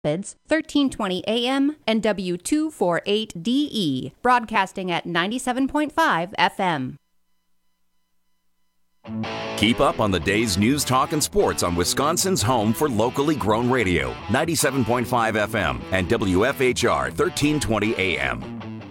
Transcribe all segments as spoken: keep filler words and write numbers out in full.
Rapids, thirteen twenty A M, and W two forty-eight D E, broadcasting at ninety-seven point five F M. Keep up on the day's news, talk, and sports on Wisconsin's home for locally grown radio, ninety-seven point five F M and W F H R thirteen twenty A M.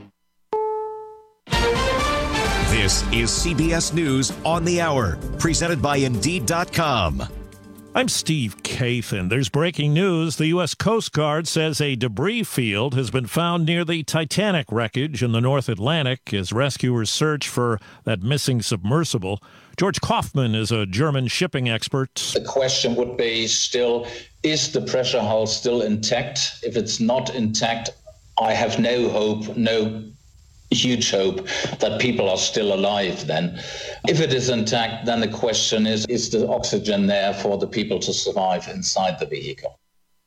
This is C B S News on the Hour, presented by Indeed dot com. I'm Steve Kathan. There's breaking news. The U S Coast Guard says a debris field has been found near the Titanic wreckage in the North Atlantic as rescuers search for that missing submersible. George Kaufman is a German shipping expert. The question would be still, is the pressure hull still intact? If it's not intact, I have no hope, no huge hope that people are still alive then. If it is intact, then the question is, is the oxygen there for the people to survive inside the vehicle?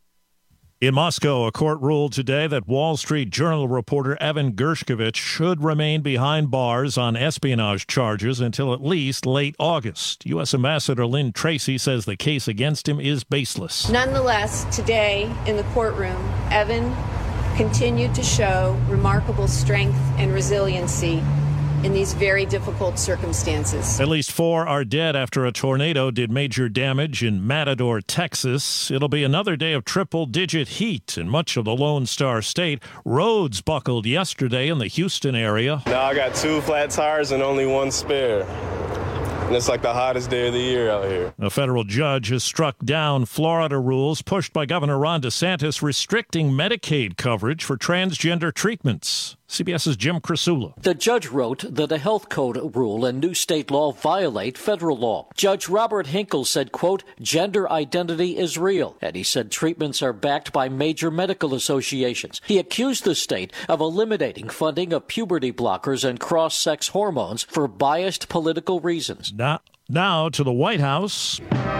In Moscow, a court ruled today that Wall Street Journal reporter Evan Gershkovich should remain behind bars on espionage charges until at least late August. U S Ambassador Lynn Tracy says the case against him is baseless. Nonetheless, today in the courtroom, Evan continued to show remarkable strength and resiliency in these very difficult circumstances. At least four are dead after a tornado did major damage in Matador, Texas. It'll be another day of triple-digit heat in much of the Lone Star State. Roads buckled yesterday in the Houston area. Now I got two flat tires and only one spare. And it's like the hottest day of the year out here. A federal judge has struck down Florida rules pushed by Governor Ron DeSantis restricting Medicaid coverage for transgender treatments. CBS's Jim Krasula. The judge wrote that a health code rule and new state law violate federal law. Judge Robert Hinkle said, quote, gender identity is real. And he said treatments are backed by major medical associations. He accused the state of eliminating funding of puberty blockers and cross-sex hormones for biased political reasons. Now, now to the White House.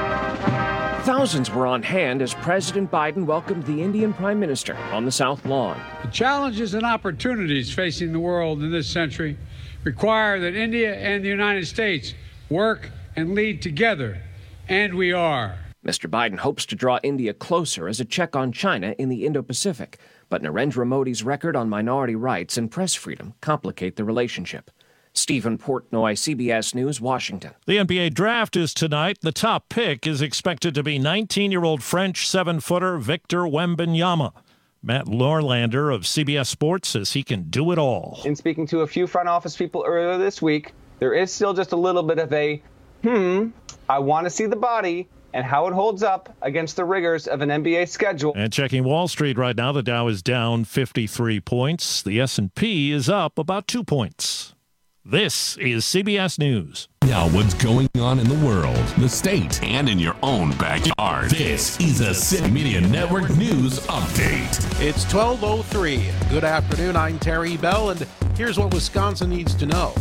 Thousands were on hand as President Biden welcomed the Indian Prime Minister on the South Lawn. The challenges and opportunities facing the world in this century require that India and the United States work and lead together, and we are. Mister Biden hopes to draw India closer as a check on China in the Indo-Pacific, but Narendra Modi's record on minority rights and press freedom complicate the relationship. Stephen Portnoy, C B S News, Washington. The N B A draft is tonight. The top pick is expected to be nineteen-year-old French seven-footer Victor Wembanyama. Matt Norlander of C B S Sports says he can do it all. In speaking to a few front office people earlier this week, there is still just a little bit of a, hmm, I want to see the body and how it holds up against the rigors of an N B A schedule. And checking Wall Street right now, the Dow is down fifty-three points. The S and P is up about two points. This is C B S News. Now what's going on in the world, the state, and in your own backyard. This is a City Media Network News Update. It's twelve oh three. Good afternoon, I'm Terry Bell, and here's what Wisconsin needs to know.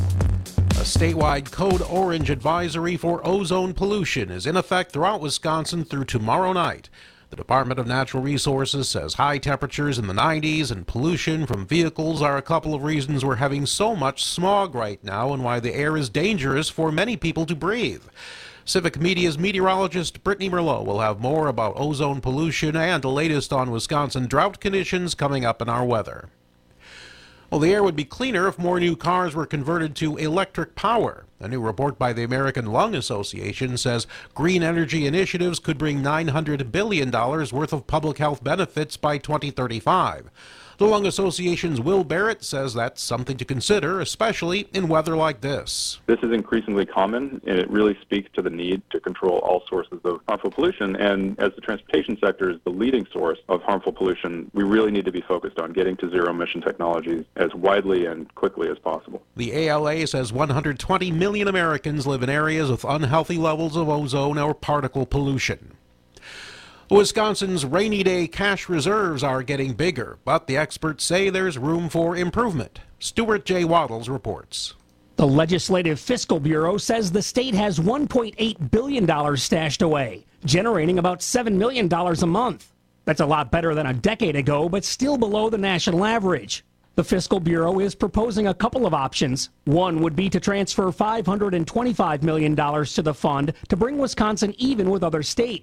A statewide code orange advisory for ozone pollution is in effect throughout Wisconsin through tomorrow night. The Department of Natural Resources says high temperatures in the nineties and pollution from vehicles are a couple of reasons we're having so much smog right now and why the air is dangerous for many people to breathe. Civic Media's meteorologist Brittany Merlot will have more about ozone pollution and the latest on Wisconsin drought conditions coming up in our weather. Well, the air would be cleaner if more new cars were converted to electric power. A new report by the American Lung Association says green energy initiatives could bring nine hundred billion dollars worth of public health benefits by twenty thirty-five. The Lung Association's Will Barrett says that's something to consider, especially in weather like this. This is increasingly common, and it really speaks to the need to control all sources of harmful pollution. And as the transportation sector is the leading source of harmful pollution, we really need to be focused on getting to zero-emission technologies as widely and quickly as possible. The A L A says one hundred twenty million Americans live in areas with unhealthy levels of ozone or particle pollution. Wisconsin's rainy day cash reserves are getting bigger, but the experts say there's room for improvement. Stuart J. Waddles reports. The Legislative Fiscal Bureau says the state has one point eight billion dollars stashed away, generating about seven million dollars a month. That's a lot better than a decade ago, but still below the national average. The Fiscal Bureau is proposing a couple of options. One would be to transfer five hundred twenty-five million dollars to the fund to bring Wisconsin even with other states.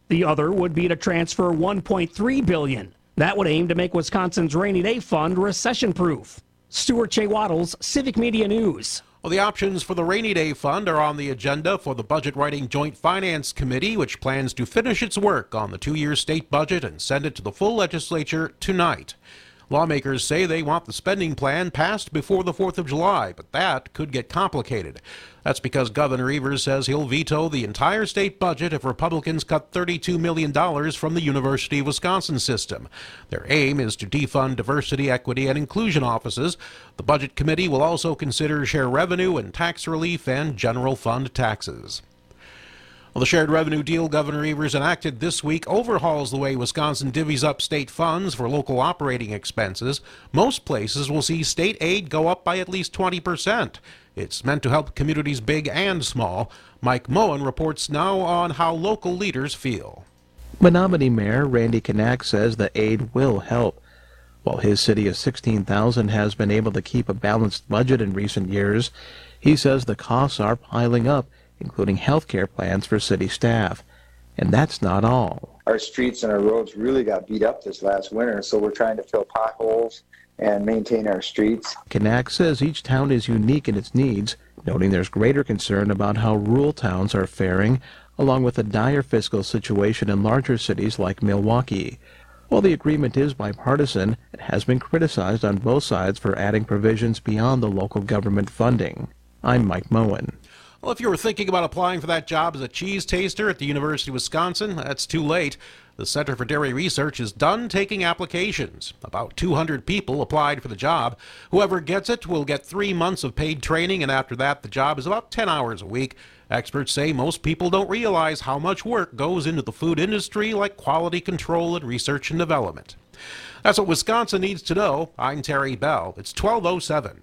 The other would be to transfer one point three billion dollars. That would aim to make Wisconsin's rainy day fund recession-proof. Stuart J. Waddles, Civic Media News. Well, the options for the Rainy Day Fund are on the agenda for the Budget Writing Joint Finance Committee, which plans to finish its work on the two-year state budget and send it to the full legislature tonight. Lawmakers say they want the spending plan passed before the fourth of July, but that could get complicated. That's because Governor Evers says he'll veto the entire state budget if Republicans cut thirty-two million dollars from the University of Wisconsin system. Their aim is to defund diversity, equity, and inclusion offices. The Budget Committee will also consider share revenue and tax relief and general fund taxes. Well, the shared revenue deal Governor Evers enacted this week overhauls the way Wisconsin divvies up state funds for local operating expenses. Most places will see state aid go up by at least twenty percent. It's meant to help communities big and small. Mike Moen reports now on how local leaders feel. Menominee Mayor Randy Knack says the aid will help. While his city of sixteen thousand has been able to keep a balanced budget in recent years, he says the costs are piling up, including health care plans for city staff. And that's not all. Our streets and our roads really got beat up this last winter, so we're trying to fill potholes and maintain our streets. Knack says each town is unique in its needs, noting there's greater concern about how rural towns are faring, along with a dire fiscal situation in larger cities like Milwaukee. While the agreement is bipartisan, it has been criticized on both sides for adding provisions beyond the local government funding. I'm Mike Moen. Well, if you were thinking about applying for that job as a cheese taster at the University of Wisconsin, that's too late. The Center for Dairy Research is done taking applications. About two hundred people applied for the job. Whoever gets it will get three months of paid training, and after that, the job is about ten hours a week. Experts say most people don't realize how much work goes into the food industry, like quality control and research and development. That's what Wisconsin needs to know. I'm Terry Bell. It's twelve oh seven.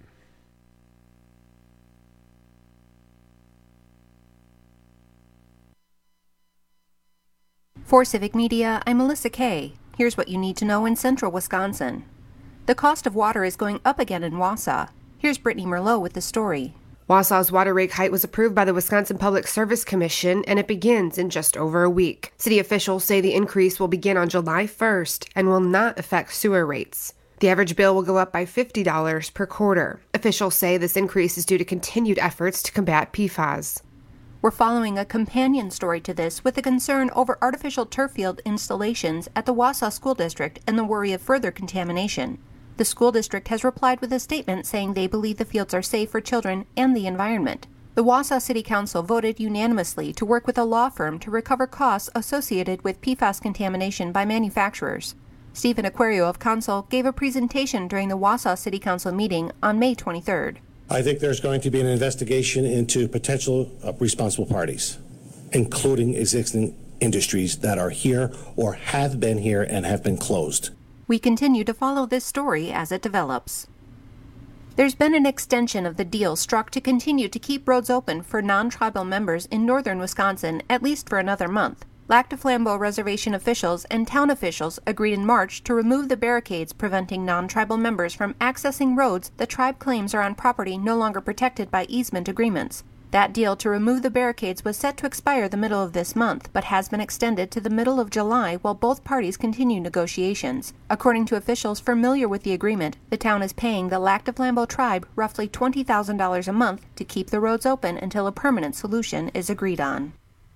For Civic Media, I'm Melissa Kay. Here's what you need to know in central Wisconsin. The cost of water is going up again in Wausau. Here's Brittany Merlot with the story. Wausau's water rate hike was approved by the Wisconsin Public Service Commission, and it begins in just over a week. City officials say the increase will begin on July first and will not affect sewer rates. The average bill will go up by fifty dollars per quarter. Officials say this increase is due to continued efforts to combat P FAS. We're following a companion story to this with a concern over artificial turf field installations at the Wausau School District and the worry of further contamination. The school district has replied with a statement saying they believe the fields are safe for children and the environment. The Wausau City Council voted unanimously to work with a law firm to recover costs associated with P FAS contamination by manufacturers. Stephen Aquario of Council gave a presentation during the Wausau City Council meeting on May twenty-third. I think there's going to be an investigation into potential uh, responsible parties, including existing industries that are here or have been here and have been closed. We continue to follow this story as it develops. There's been an extension of the deal struck to continue to keep roads open for non-tribal members in northern Wisconsin at least for another month. Lac du Flambeau Reservation officials and town officials agreed in March to remove the barricades preventing non-tribal members from accessing roads the tribe claims are on property no longer protected by easement agreements. That deal to remove the barricades was set to expire the middle of this month, but has been extended to the middle of July while both parties continue negotiations. According to officials familiar with the agreement, the town is paying the Lac du Flambeau tribe roughly twenty thousand dollars a month to keep the roads open until a permanent solution is agreed on.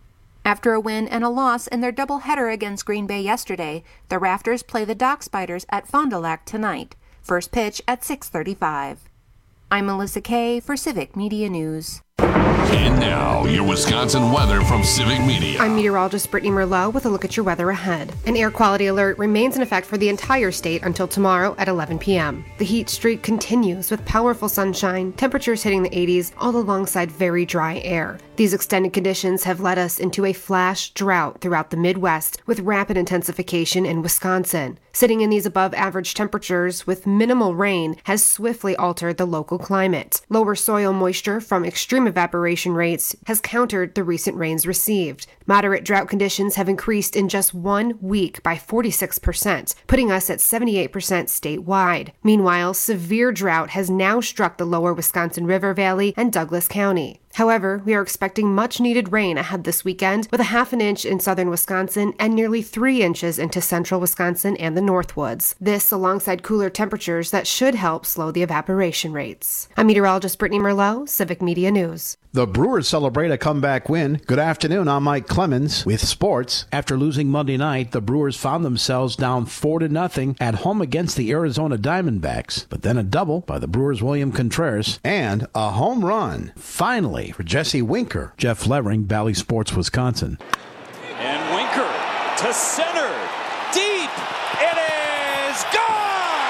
After a win and a loss in their doubleheader against Green Bay yesterday, the Rafters play the Dock Spiders at Fond du Lac tonight. First pitch at six thirty-five. I'm Melissa Kay for Civic Media News. And now, your Wisconsin weather from Civic Media. I'm meteorologist Brittany Merlot with a look at your weather ahead. An air quality alert remains in effect for the entire state until tomorrow at eleven p.m. The heat streak continues with powerful sunshine, temperatures hitting the eighties, all alongside very dry air. These extended conditions have led us into a flash drought throughout the Midwest with rapid intensification in Wisconsin. Sitting in these above average temperatures with minimal rain has swiftly altered the local climate. Lower soil moisture from extreme evaporation rates has countered the recent rains received. Moderate drought conditions have increased in just one week by forty-six percent, putting us at seventy-eight percent statewide. Meanwhile, severe drought has now struck the lower Wisconsin River Valley and Douglas County. However, we are expecting much needed rain ahead this weekend, with a half an inch in southern Wisconsin and nearly three inches into central Wisconsin and the Northwoods. This alongside cooler temperatures that should help slow the evaporation rates. I'm meteorologist Brittany Merlot, Civic Media News. The Brewers celebrate a comeback win. Good afternoon, I'm Mike Clemens with sports. After losing Monday night, the Brewers found themselves down four to nothing at home against the Arizona Diamondbacks. But then a double by the Brewers' William Contreras and a home run, finally, for Jesse Winker. Jeff Levering, Bally Sports, Wisconsin. And Winker to center, deep, it is gone!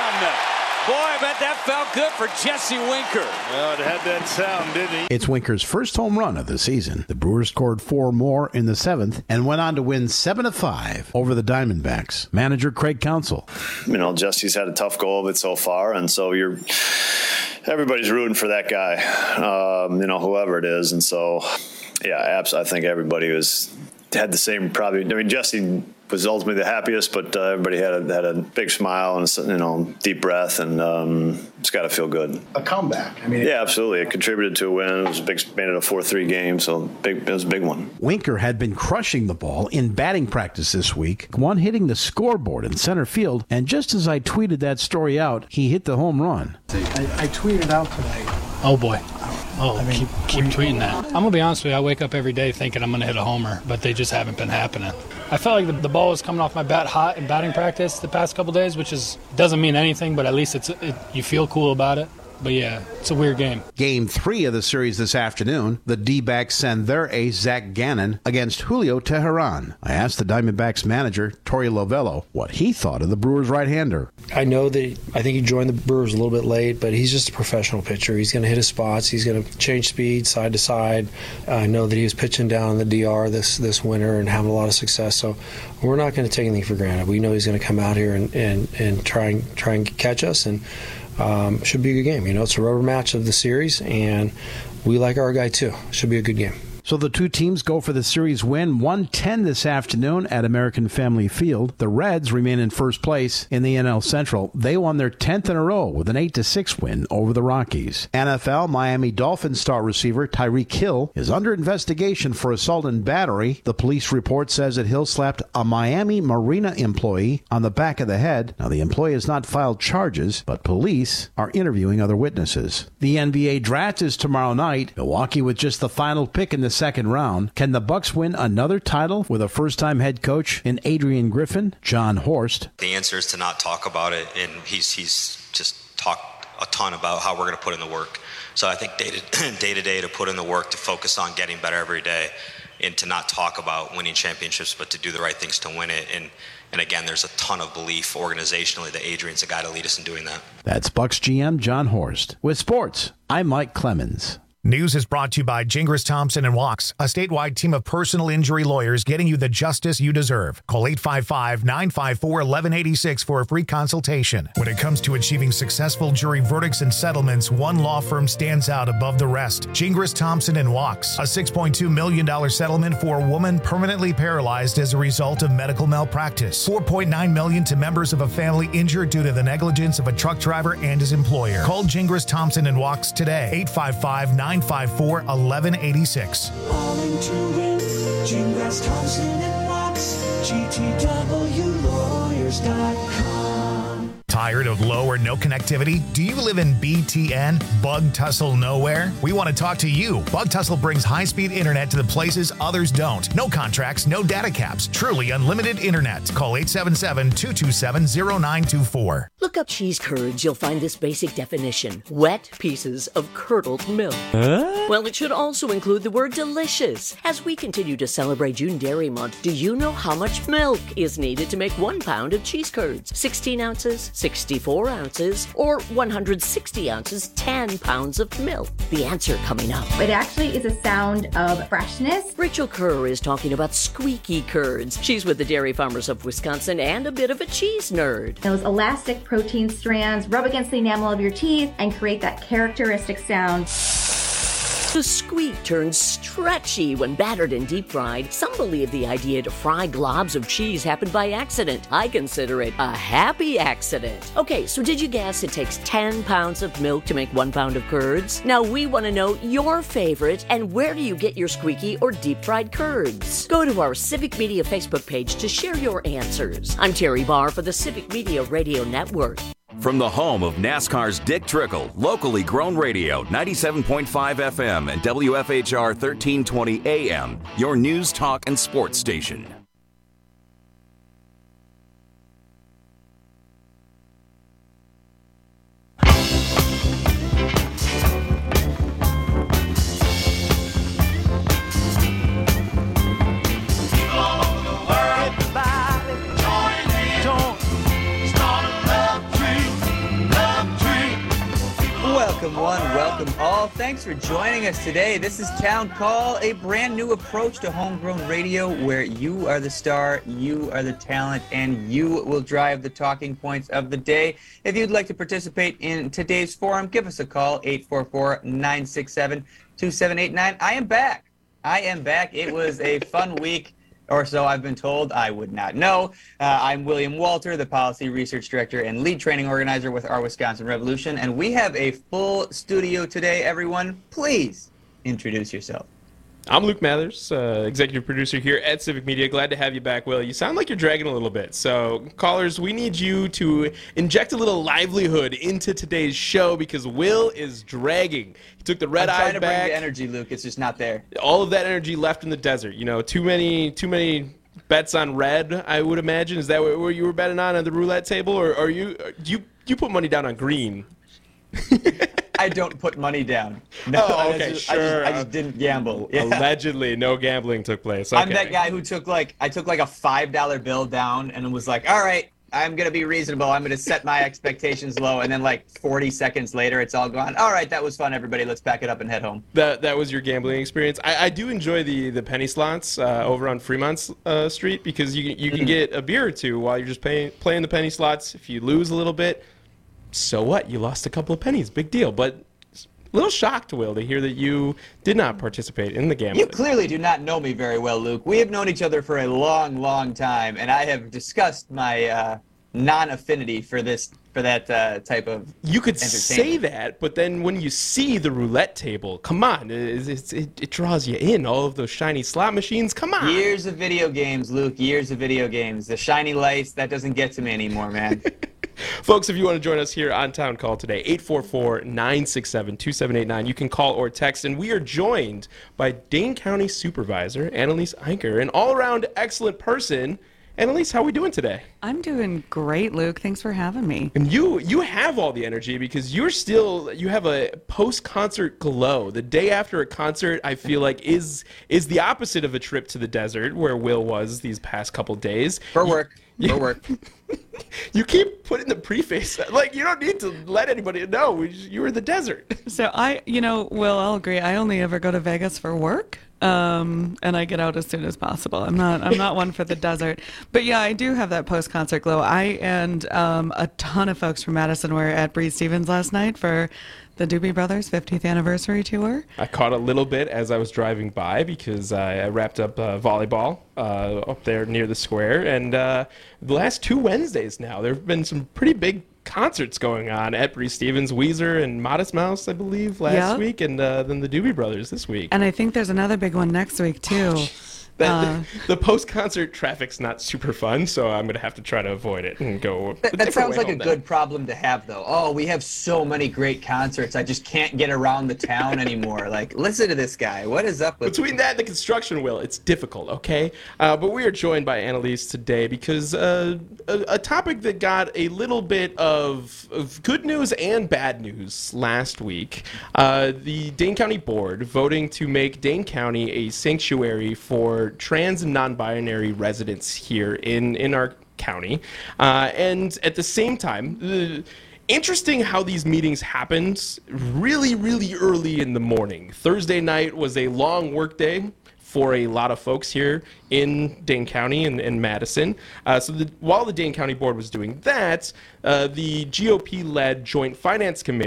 Boy, I bet that felt good for Jesse Winker. Well, it had that sound, didn't he? It's Winker's first home run of the season. The Brewers scored four more in the seventh and went on to win seven to five over the Diamondbacks. Manager Craig Counsell. You know, Jesse's had a tough go of it so far, and so you're everybody's rooting for that guy, um, you know, whoever it is. And so, yeah, absolutely, I think everybody was had the same probably. I mean, Jesse was ultimately the happiest, but uh, everybody had a, had a big smile and, you know, deep breath, and um, it's got to feel good. A comeback. I mean, yeah, absolutely. It contributed to a win. It was a big, made it a four three game, so big, it was a big one. Winker had been crushing the ball in batting practice this week, one hitting the scoreboard in center field, and just as I tweeted that story out, he hit the home run. I, I tweeted out today. Oh, boy. Oh, I mean, keep, keep tweeting that. I'm going to be honest with you. I wake up every day thinking I'm going to hit a homer, but they just haven't been happening. I felt like the, the ball was coming off my bat hot in batting practice the past couple days, which is doesn't mean anything, but at least it's it, you feel cool about it. But yeah, it's a weird game. Game three of the series this afternoon, the D-backs send their ace, Zach Gannon, against Julio Teheran. I asked the Diamondbacks manager, Torey Lovello, what he thought of the Brewers' right-hander. I know that I think he joined the Brewers a little bit late, but he's just a professional pitcher. He's going to hit his spots. He's going to change speed side to side. I know that he was pitching down in the D R this, this winter and having a lot of success. So we're not going to take anything for granted. We know he's going to come out here and, and, and try and try and catch us, and Um, should be a good game. You know, it's a rubber match of the series, and we like our guy too. Should be a good game. So the two teams go for the series win, one ten this afternoon at American Family Field. The Reds remain in first place in the N L Central. They won their tenth in a row with an eight to six win over the Rockies. N F L Miami Dolphins star receiver Tyreek Hill is under investigation for assault and battery. The police report says that Hill slapped a Miami Marina employee on the back of the head. Now, the employee has not filed charges, but police are interviewing other witnesses. The N B A draft is tomorrow night. Milwaukee with just the final pick in the second round. Can the Bucks win another title with a first-time head coach in Adrian Griffin? John Horst. The answer is to not talk about it, and he's he's just talked a ton about how we're going to put in the work. So I think day to day to day to put in the work, to focus on getting better every day, and to not talk about winning championships, but to do the right things to win it. And and again, there's a ton of belief organizationally that Adrian's the guy to lead us in doing that. That's Bucks G M John Horst. With sports, I'm Mike Clemens. News is brought to you by Gingras Thompson and Wachs, a statewide team of personal injury lawyers getting you the justice you deserve. Call eight five five, nine five four, one one eight six for a free consultation. When it comes to achieving successful jury verdicts and settlements, one law firm stands out above the rest. Gingras Thompson and Wachs, a six point two million dollars settlement for a woman permanently paralyzed as a result of medical malpractice. four point nine million dollars to members of a family injured due to the negligence of a truck driver and his employer. Call Gingras Thompson and Wachs today. eight five five, nine five four, one one eight six. All in to win. Gingras Thompson and Wachs. G T W lawyers dot com. Tired of low or no connectivity? Do you live in B T N? Bug Tussle Nowhere? We want to talk to you. Bug Tussle brings high-speed internet to the places others don't. No contracts, no data caps. Truly unlimited internet. Call eight seven seven, two two seven, zero nine two four. Look up cheese curds. You'll find this basic definition. Wet pieces of curdled milk. Huh? Well, it should also include the word delicious. As we continue to celebrate June Dairy Month, do you know how much milk is needed to make one pound of cheese curds? sixteen ounces? sixty-four ounces, or one hundred sixty ounces, ten pounds of milk? The answer coming up. It actually is a sound of freshness. Rachel Kerr is talking about squeaky curds. She's with the Dairy Farmers of Wisconsin and a bit of a cheese nerd. Those elastic protein strands rub against the enamel of your teeth and create that characteristic sound. The squeak turns stretchy when battered and deep fried. Some believe the idea to fry globs of cheese happened by accident. I consider it a happy accident. Okay, so did you guess it takes ten pounds of milk to make one pound of curds? Now we want to know your favorite and where do you get your squeaky or deep fried curds? Go to our Civic Media Facebook page to share your answers. I'm Terry Barr for the Civic Media Radio Network. From the home of NASCAR's Dick Trickle, locally grown radio, ninety-seven point five F M and W F H R thirteen twenty A M, your news, talk, and sports station. Welcome one, welcome all. Thanks for joining us today. This is Town Call, a brand new approach to homegrown radio where you are the star, you are the talent, and you will drive the talking points of the day. If you'd like to participate in today's forum, give us a call, eight four four, nine six seven, two seven eight nine. I am back. I am back. It was a fun week. Or so I've been told. I would not know. Uh, I'm William Walter, the Policy Research Director and Lead Training Organizer with Our Wisconsin Revolution, and we have a full studio today, everyone. Please introduce yourself. I'm Luke Mathers, uh, Executive Producer here at Civic Media. Glad to have you back, Will. You sound like you're dragging a little bit. So, callers, we need you to inject a little livelihood into today's show because Will is dragging. He took the red I'm eye trying to back. bring the energy, Luke. It's just not there. All of that energy left in the desert. You know, too many, too many bets on red, I would imagine. Is that what you were betting on at the roulette table? Or are you, you, you put money down on green? I don't put money down. No, oh, okay, I just, sure. I just, I just didn't gamble. Yeah. Allegedly, no gambling took place. Okay. I'm that guy who took like, I took like a five dollar bill down and was like, all right, I'm going to be reasonable. I'm going to set my expectations low. And then like forty seconds later, it's all gone. All right, that was fun, everybody. Let's pack it up and head home. That that was your gambling experience. I, I do enjoy the, the penny slots uh, over on Fremont uh, Street because you, you can get a beer or two while you're just paying, playing the penny slots. If you lose a little bit, so what? You lost a couple of pennies. Big deal. But a little shocked, Will, to hear that you did not participate in the gambling. You clearly do not know me very well, Luke. We have known each other for a long, long time, and I have discussed my uh, non-affinity for this, for that uh, type of You could say that, but then when you see the roulette table, come on, it, it, it, it draws you in. All of those shiny slot machines, come on. Years of video games, Luke, years of video games. The shiny lights, that doesn't get to me anymore, man. Folks, if you want to join us here on Town Call today, eight four four, nine six seven, two seven eight nine. You can call or text, and we are joined by Dane County Supervisor Annalise Eicher, an all-around excellent person. Annalise, how are we doing today? I'm doing great, Luke. Thanks for having me. And you you have all the energy because you're still, you have a post-concert glow. The day after a concert, I feel like, is is the opposite of a trip to the desert where Will was these past couple days. For work. You, For work. You keep putting the preface. Like, you don't need to let anybody know. You were in the desert. So I, you know, Will, I'll agree. I only ever go to Vegas for work. Um, and I get out as soon as possible. I'm not, I'm not one for the desert, but yeah, I do have that post-concert glow. I and um, a ton of folks from Madison were at Breeze Stevens last night for the Doobie Brothers fiftieth anniversary tour. I caught a little bit as I was driving by because I, I wrapped up uh, volleyball uh, up there near the square, and uh, the last two Wednesdays now, there have been some pretty big concerts going on at Breeze Stevens, Weezer and Modest Mouse, I believe, last yep. week, and uh, then the Doobie Brothers this week. And I think there's another big one next week, too. That, uh, the, the post-concert traffic's not super fun, so I'm going to have to try to avoid it and go That, that sounds like a good problem to have, though. Oh, we have so many great concerts. I just can't get around the town anymore. Like, listen to this guy. What is up with Between that and the construction, Will, it's difficult, okay? Uh, but we are joined by Annalise today because uh, a, a topic that got a little bit of, of good news and bad news last week. Uh, the Dane County Board voting to make Dane County a sanctuary for trans and non-binary residents here in, in our county. Uh, and at the same time, the, interesting how these meetings happened really, really early in the morning. Thursday night was a long work day for a lot of folks here in Dane County and, and Madison. Uh, so the, while the Dane County Board was doing that, uh, the G O P-led Joint Finance Committee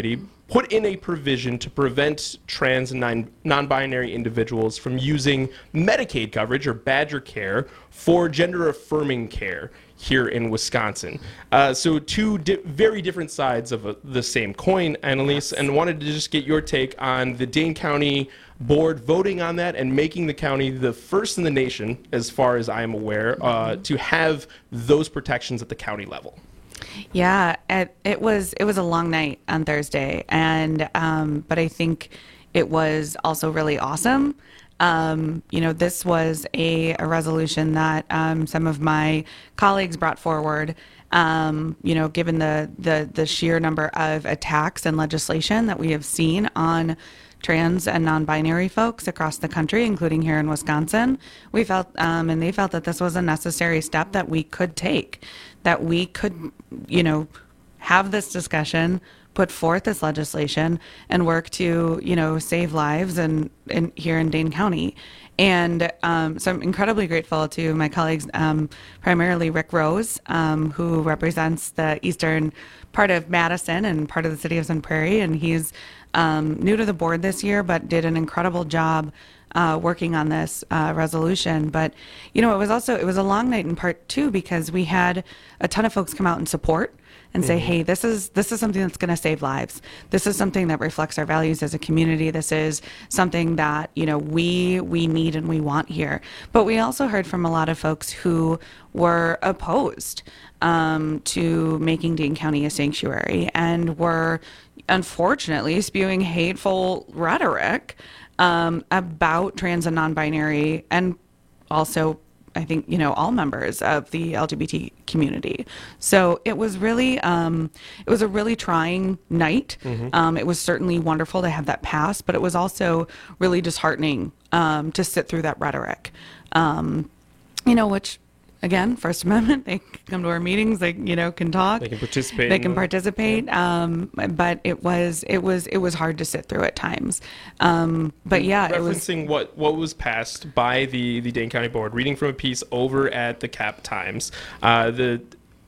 put in a provision to prevent trans and non- non-binary individuals from using Medicaid coverage or Badger Care for gender-affirming care here in Wisconsin. Uh, so two di- very different sides of a, the same coin, Annalise, and wanted to just get your take on the Dane County Board voting on that and making the county the first in the nation, as far as I am aware, uh, to have those protections at the county level. Yeah, it, it was it was a long night on Thursday, and um, but I think it was also really awesome. Um, you know, this was a, a resolution that um, some of my colleagues brought forward. Um, you know, given the, the the sheer number of attacks and legislation that we have seen on trans and non-binary folks across the country, including here in Wisconsin, we felt, um, and they felt that this was a necessary step that we could take, that we could, you know, have this discussion, put forth this legislation, and work to, you know, save lives and in, in, here in Dane County. And um, so I'm incredibly grateful to my colleagues, um, primarily Rick Rose, um, who represents the eastern part of Madison and part of the city of Sun Prairie. And he's um, new to the board this year, but did an incredible job uh, working on this uh, resolution. But, you know, it was also, it was a long night in part two because we had a ton of folks come out and support and say, mm-hmm. hey, this is this is something that's going to save lives. This is something that reflects our values as a community. This is something that, you know, we we need and we want here. But we also heard from a lot of folks who were opposed um, to making Dane County a sanctuary and were unfortunately spewing hateful rhetoric um, about trans and non-binary and also I think, you know, all members of the L G B T community. So it was really, um, it was a really trying night. Mm-hmm. Um, it was certainly wonderful to have that pass, but it was also really disheartening um, to sit through that rhetoric, um, you know, which, again, First Amendment, they can come to our meetings, they, you know, can talk. They can participate. They can participate. Um, but it was, it was, it was hard to sit through at times. Um, but yeah, Referencing it was. Referencing what, what was passed by the, the Dane County Board, reading from a piece over at the Cap Times, uh, the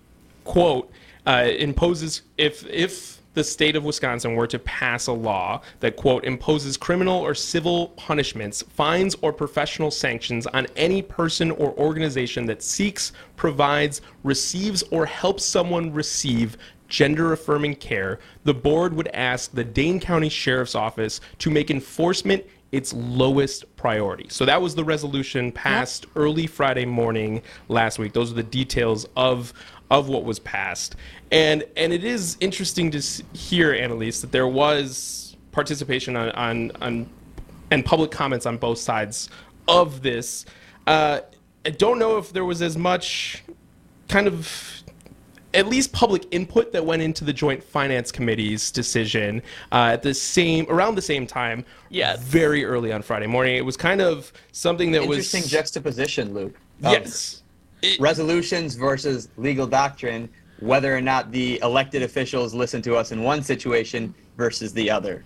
quote, uh, imposes, if, if, the state of Wisconsin were to pass a law that, quote, imposes criminal or civil punishments, fines, or professional sanctions on any person or organization that seeks, provides, receives, or helps someone receive gender-affirming care, the board would ask the Dane County Sheriff's Office to make enforcement its lowest priority. So that was the resolution passed yep. early Friday morning last week. Those are the details of of what was passed. And and it is interesting to hear, Annalise, that there was participation on, on, on and public comments on both sides of this. Uh, I don't know if there was as much kind of at least public input that went into the Joint Finance Committee's decision uh, at the same around the same time. Yes. Very early on Friday morning. It was kind of something that Interesting was interesting juxtaposition, Luke. Yes. It, resolutions versus legal doctrine, whether or not the elected officials listen to us in one situation versus the other.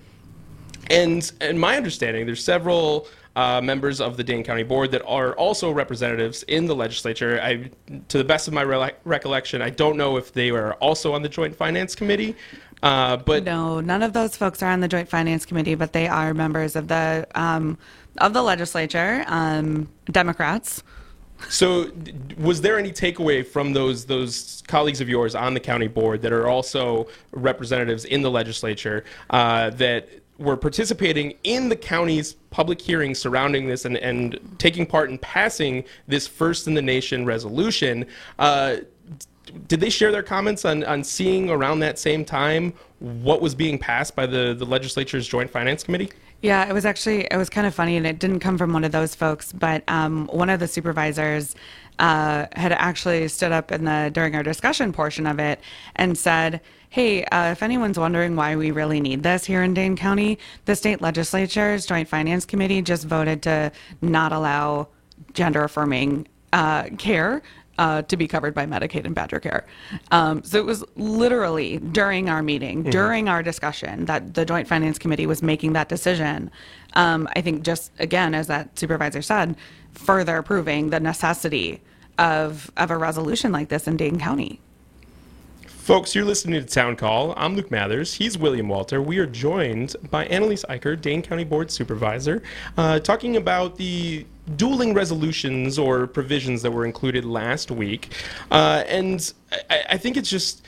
And in my understanding, there's several uh, members of the Dane County Board that are also representatives in the legislature. I, to the best of my re- recollection, I don't know if they were also on the Joint Finance Committee. Uh, but no, none of those folks are on the Joint Finance Committee, but they are members of the um, of the legislature, um, Democrats. So was there any takeaway from those those colleagues of yours on the county board that are also representatives in the legislature uh, that were participating in the county's public hearings surrounding this and, and taking part in passing this first in the nation resolution? Uh, did they share their comments on, on seeing around that same time what was being passed by the, the legislature's Joint Finance Committee? Yeah, it was actually, it was kind of funny, and it didn't come from one of those folks, but um, one of the supervisors uh, had actually stood up in the during our discussion portion of it and said, hey, uh, if anyone's wondering why we really need this here in Dane County, the state legislature's Joint Finance Committee just voted to not allow gender-affirming uh, care Uh, to be covered by Medicaid and Badger Care. Um, so it was literally during our meeting, mm-hmm. during our discussion, that the Joint Finance Committee was making that decision. Um, I think just, again, as that supervisor said, further proving the necessity of, of a resolution like this in Dane County. Folks, you're listening to Town Call. I'm Luke Mathers. He's William Walter. We are joined by Annalise Eicher, Dane County Board Supervisor, uh, talking about the dueling resolutions or provisions that were included last week. Uh, and I, I think it's just...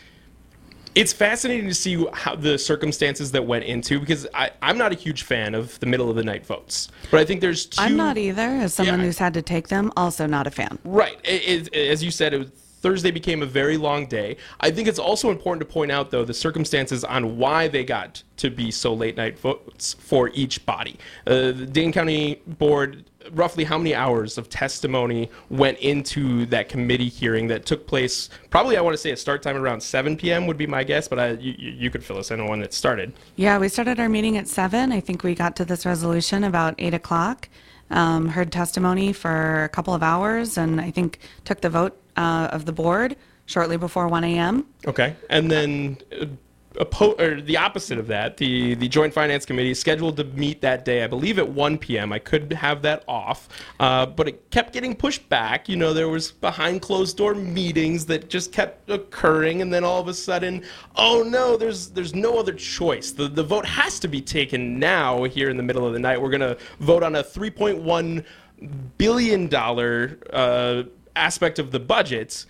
It's fascinating to see how the circumstances that went into, because I, I'm not a huge fan of the middle of the night votes, but I think there's two... I'm not either, as someone Yeah. who's had to take them, also not a fan. Right. It, it, as you said, it was, Thursday became a very long day. I think it's also important to point out, though, the circumstances on why they got to be so late night votes for each body. Uh, the Dane County Board, roughly how many hours of testimony went into that committee hearing that took place, probably I want to say a start time around seven p.m. would be my guess, but I, you, you could fill us in on when it started. Yeah, we started our meeting at seven. I think we got to this resolution about eight o'clock. Um, heard testimony for a couple of hours, and I think took the vote uh, of the board shortly before one a.m. Okay, and then uh, oppo- or the opposite of that, the, the Joint Finance Committee is scheduled to meet that day, I believe at one p.m. I could have that off, uh, but it kept getting pushed back. You know, there was behind closed door meetings that just kept occurring, and then all of a sudden, oh no, there's there's no other choice. The the vote has to be taken now here in the middle of the night. We're going to vote on a three point one billion dollars uh, aspect of the budget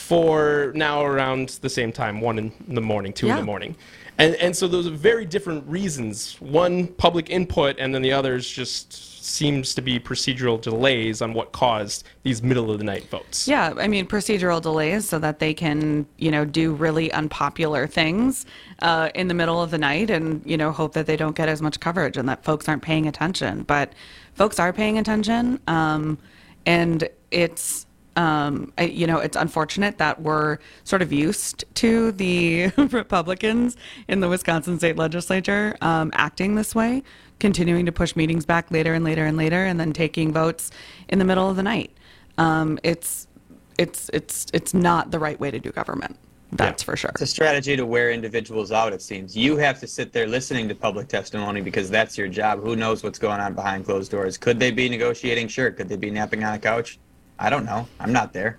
for now around the same time, one in the morning, two Yeah. in the morning. And and so those are very different reasons. One, public input, and then the others just seems to be procedural delays on what caused these middle of the night votes. Yeah, I mean, procedural delays so that they can, you know, do really unpopular things uh, in the middle of the night and, you know, hope that they don't get as much coverage and that folks aren't paying attention. But folks are paying attention, um, and it's... Um, I, you know, it's unfortunate that we're sort of used to the Republicans in the Wisconsin State Legislature um, acting this way, continuing to push meetings back later and later and later, and then taking votes in the middle of the night. Um, it's it's it's it's not the right way to do government. That's for sure. It's a strategy to wear individuals out, it seems. You have to sit there listening to public testimony because that's your job. Who knows what's going on behind closed doors? Could they be negotiating? Sure. Could they be napping on a couch? I don't know. I'm not there.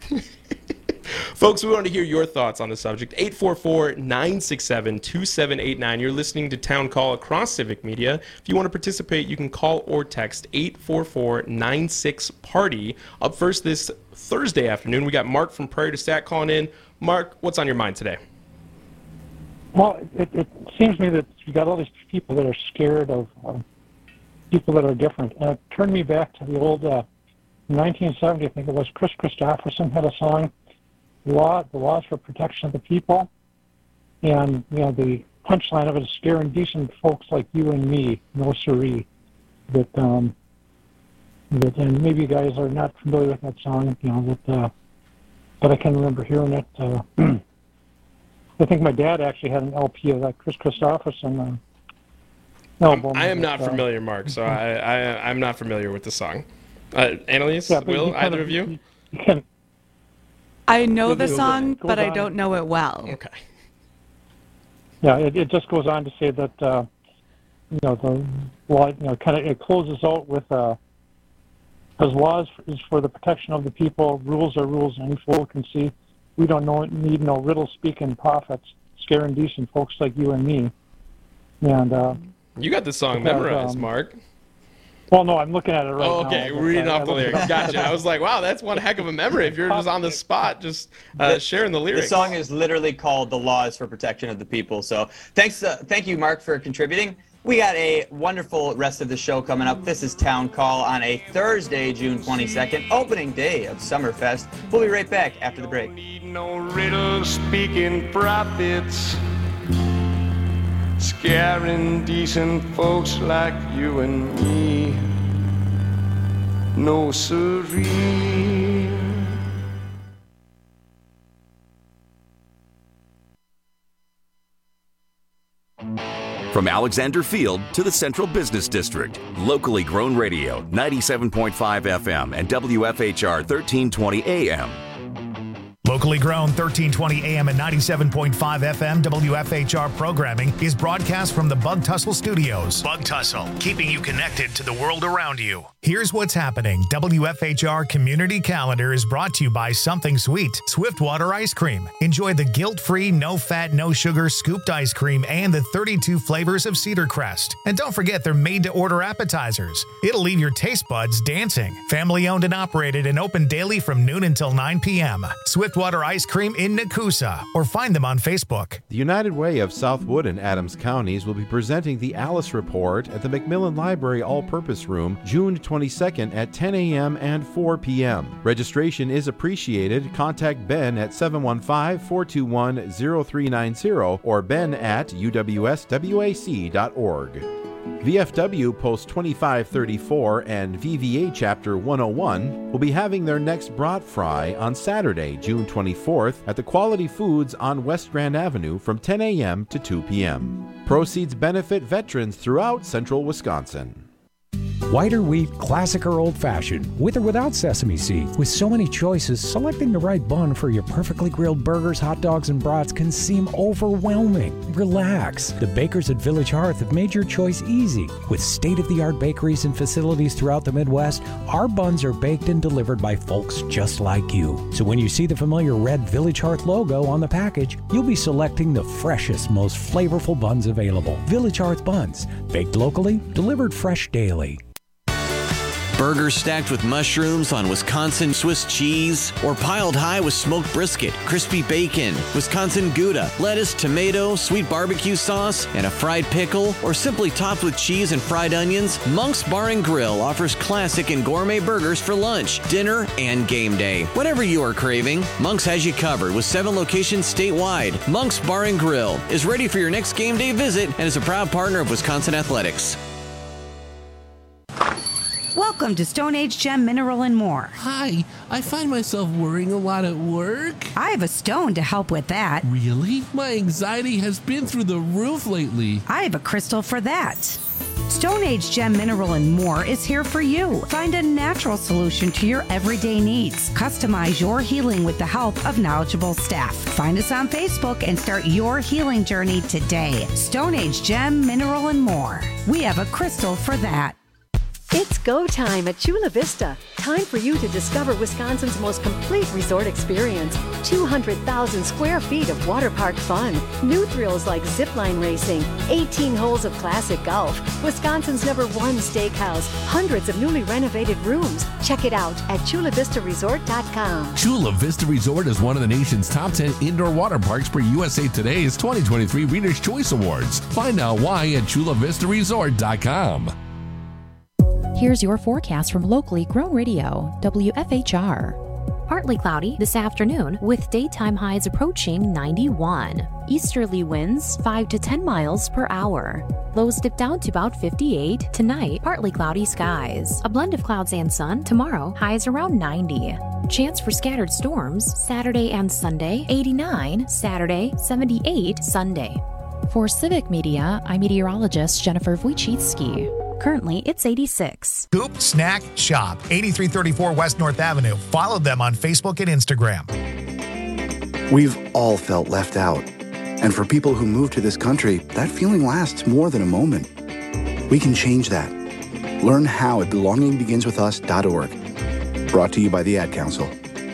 Folks, we want to hear your thoughts on the subject. eight four four, nine six seven, two seven eight nine. You're listening to Town Call across Civic Media. If you want to participate, you can call or text eight four four, nine six, party. Up first this Thursday afternoon, we got Mark from Prairie to Stat calling in. Mark, what's on your mind today? Well, it, it seems to me that you got all these people that are scared of uh, people that are different. And it turned me back to the old... Uh, In nineteen seventy, I think it was, Chris Christopherson had a song, "Law, the Laws for Protection of the People," and you know the punchline of it is scaring decent folks like you and me, no siree. That um, that and maybe you guys are not familiar with that song, you know that, uh, but I can remember hearing it. Uh, I think my dad actually had an L P of that Chris Christopherson uh, album. I am not uh, familiar, Mark, so I, I I'm not familiar with the song. Uh, Annalise, Yeah, but Will, you kind either of- of you? you can- I know the It goes- song, it goes but I on. don't know it well. Okay. Yeah, it, it just goes on to say that uh, you know the law, you know, kind of it closes out with uh, because laws is for the protection of the people, rules are rules, any fool can see. We don't know need no riddle speaking prophets, scaring decent folks like you and me. And uh, You got the song because, memorized, um, Mark. well, no, I'm looking at it right Oh, now. okay, but, we're reading uh, off I the looked it lyrics. up. Gotcha. I was like, wow, that's one heck of a memory if you're just on the spot, just uh, sharing the The lyrics. song is literally called "The Laws for Protection of the People." So thanks, uh, thank you, Mark, for contributing. We got a wonderful rest of the show coming up. This is Town Call on a Thursday, June twenty-second, opening day of Summerfest. We'll be right back after the break. No riddle speaking prophets, scaring decent folks like you and me. No siree. From Alexander Field to the Central Business District, locally grown radio, ninety-seven point five F M and W F H R thirteen twenty A M. Locally grown thirteen twenty A M and ninety-seven point five F M W F H R programming is broadcast from the Bug Tussle Studios. Bug Tussle, keeping you connected to the world around you. Here's what's happening. W F H R Community Calendar is brought to you by Something Sweet, Swiftwater Ice Cream. Enjoy the guilt-free, no-fat, no-sugar scooped ice cream and the thirty-two flavors of Cedar Crest. And don't forget they're made-to-order appetizers. It'll leave your taste buds dancing. Family-owned and operated and open daily from noon until nine p.m. Swiftwater Ice Cream in Nakusa, or find them on Facebook. The United Way of Southwood and Adams Counties will be presenting the Alice Report at the Macmillan Library All-Purpose Room June twenty-second at ten a.m. and four p.m. Registration is appreciated. Contact Ben at seven one five, four two one, zero three nine zero or ben at u w s w a c dot org. V F W Post twenty-five thirty-four and V V A Chapter one oh one will be having their next brat fry on Saturday, June twenty-fourth at the Quality Foods on West Grand Avenue from ten a.m. to two p.m. Proceeds benefit veterans throughout central Wisconsin. White or wheat, classic or old-fashioned, with or without sesame seeds. With so many choices, selecting the right bun for your perfectly grilled burgers, hot dogs, and brats can seem overwhelming. Relax. The bakers at Village Hearth have made your choice easy. With state-of-the-art bakeries and facilities throughout the Midwest, our buns are baked and delivered by folks just like you. So when you see the familiar red Village Hearth logo on the package, you'll be selecting the freshest, most flavorful buns available. Village Hearth buns, baked locally, delivered fresh daily. Burgers stacked with mushrooms on Wisconsin Swiss cheese, or piled high with smoked brisket, crispy bacon, Wisconsin Gouda, lettuce, tomato, sweet barbecue sauce, and a fried pickle, or simply topped with cheese and fried onions, Monk's Bar and Grill offers classic and gourmet burgers for lunch, dinner, and game day. Whatever you are craving, Monk's has you covered with seven locations statewide. Monk's Bar and Grill is ready for your next game day visit and is a proud partner of Wisconsin Athletics. Welcome to Stone Age Gem Mineral and More. Hi, I find myself worrying a lot at work. I have a stone to help with that. Really? My anxiety has been through the roof lately. I have a crystal for that. Stone Age Gem Mineral and More is here for you. Find a natural solution to your everyday needs. Customize your healing with the help of knowledgeable staff. Find us on Facebook and start your healing journey today. Stone Age Gem Mineral and More. We have a crystal for that. It's go time at Chula Vista. Time for you to discover Wisconsin's most complete resort experience. two hundred thousand square feet of water park fun. New thrills like zipline racing, eighteen holes of classic golf, Wisconsin's number one steakhouse, hundreds of newly renovated rooms. Check it out at chula vista resort dot com. Chula Vista Resort is one of the nation's top ten indoor water parks for U S A Today's twenty twenty-three Reader's Choice Awards. Find out why at chula vista resort dot com. Here's your forecast from locally grown radio, W F H R. Partly cloudy this afternoon with daytime highs approaching ninety-one. Easterly winds five to ten miles per hour. Lows dip down to about fifty-eight. Tonight, partly cloudy skies. A blend of clouds and sun. Tomorrow, highs around ninety. Chance for scattered storms Saturday and Sunday, eighty-nine. Saturday, seventy-eight. Sunday. For Civic Media, I'm meteorologist Jennifer Wojcicki. Currently, it's eighty-six. Scoop, Snack, Shop, eighty-three thirty-four West North Avenue. Follow them on Facebook and Instagram. We've all felt left out. And for people who move to this country, that feeling lasts more than a moment. We can change that. Learn how at belonging begins with us dot org. Brought to you by the Ad Council.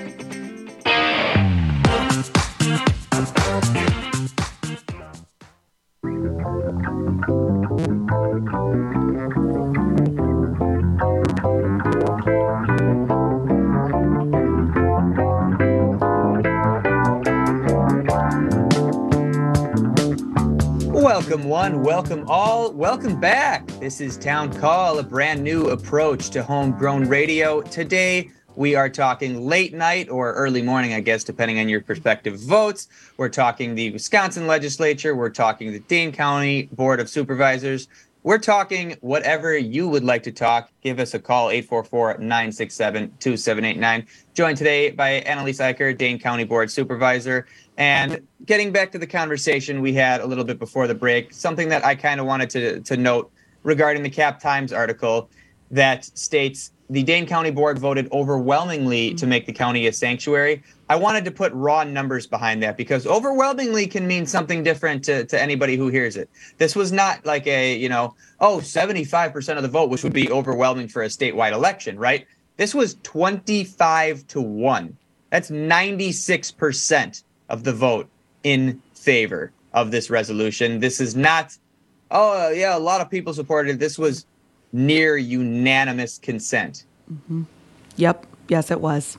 Welcome one, welcome all, welcome back. This is Town Call, a brand new approach to homegrown radio. Today, we are talking late night or early morning, I guess, depending on your perspective votes. We're talking the Wisconsin legislature. We're talking the Dane County Board of Supervisors. We're talking whatever you would like to talk. Give us a call, eight four four, nine six seven, two seven eight nine. Joined today by Annalise Eicher, Dane County Board Supervisor. And getting back to the conversation we had a little bit before the break, something that I kind of wanted to, to note regarding the Cap Times article that states the Dane County Board voted overwhelmingly to make the county a sanctuary. I wanted to put raw numbers behind that because overwhelmingly can mean something different to, to anybody who hears it. This was not like a, you know, oh, seventy-five percent of the vote, which would be overwhelming for a statewide election, right? This was twenty-five to one. That's ninety-six percent of the vote in favor of this resolution. This is not, oh, yeah, a lot of people supported it. This was near unanimous consent. Mm-hmm. Yep. Yes, it was.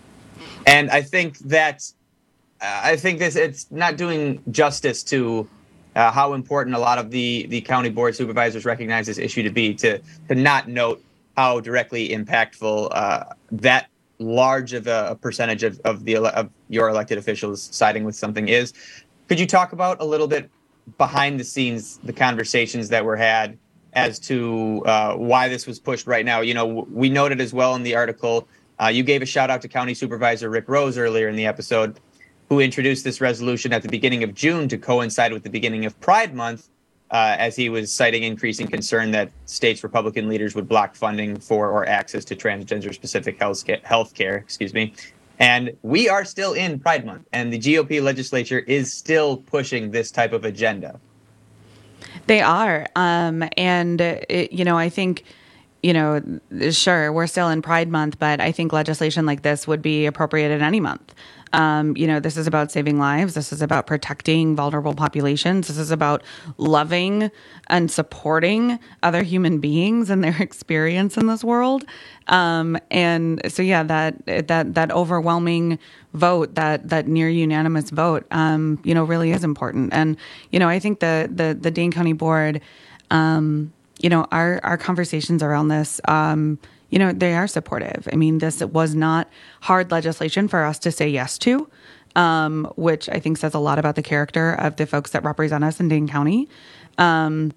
And I think that uh, I think this it's not doing justice to uh, how important a lot of the, the county board supervisors recognize this issue to be, to to not note how directly impactful uh, that large of a percentage of, of the of your elected officials siding with something is. Could you talk about a little bit behind the scenes, the conversations that were had as to uh, why this was pushed right now? You know, we noted as well in the article, uh, you gave a shout out to County Supervisor Rick Rose earlier in the episode, who introduced this resolution at the beginning of June to coincide with the beginning of Pride Month, uh, as he was citing increasing concern that states' Republican leaders would block funding for or access to transgender-specific health care, excuse me. And we are still in Pride Month, and the G O P legislature is still pushing this type of agenda. They are. Um, and, it, you know, I think, you know, sure, we're still in Pride Month, but I think legislation like this would be appropriate in any month. Um, you know, this is about saving lives. This is about protecting vulnerable populations. This is about loving and supporting other human beings and their experience in this world. Um, and so, yeah, that that that overwhelming vote, that that near unanimous vote, um, you know, really is important. And you know, I think the the the Dane County Board, um, you know, our our conversations around this. Um, You know, they are supportive. I mean, this was not hard legislation for us to say yes to, um, which I think says a lot about the character of the folks that represent us in Dane County. Um,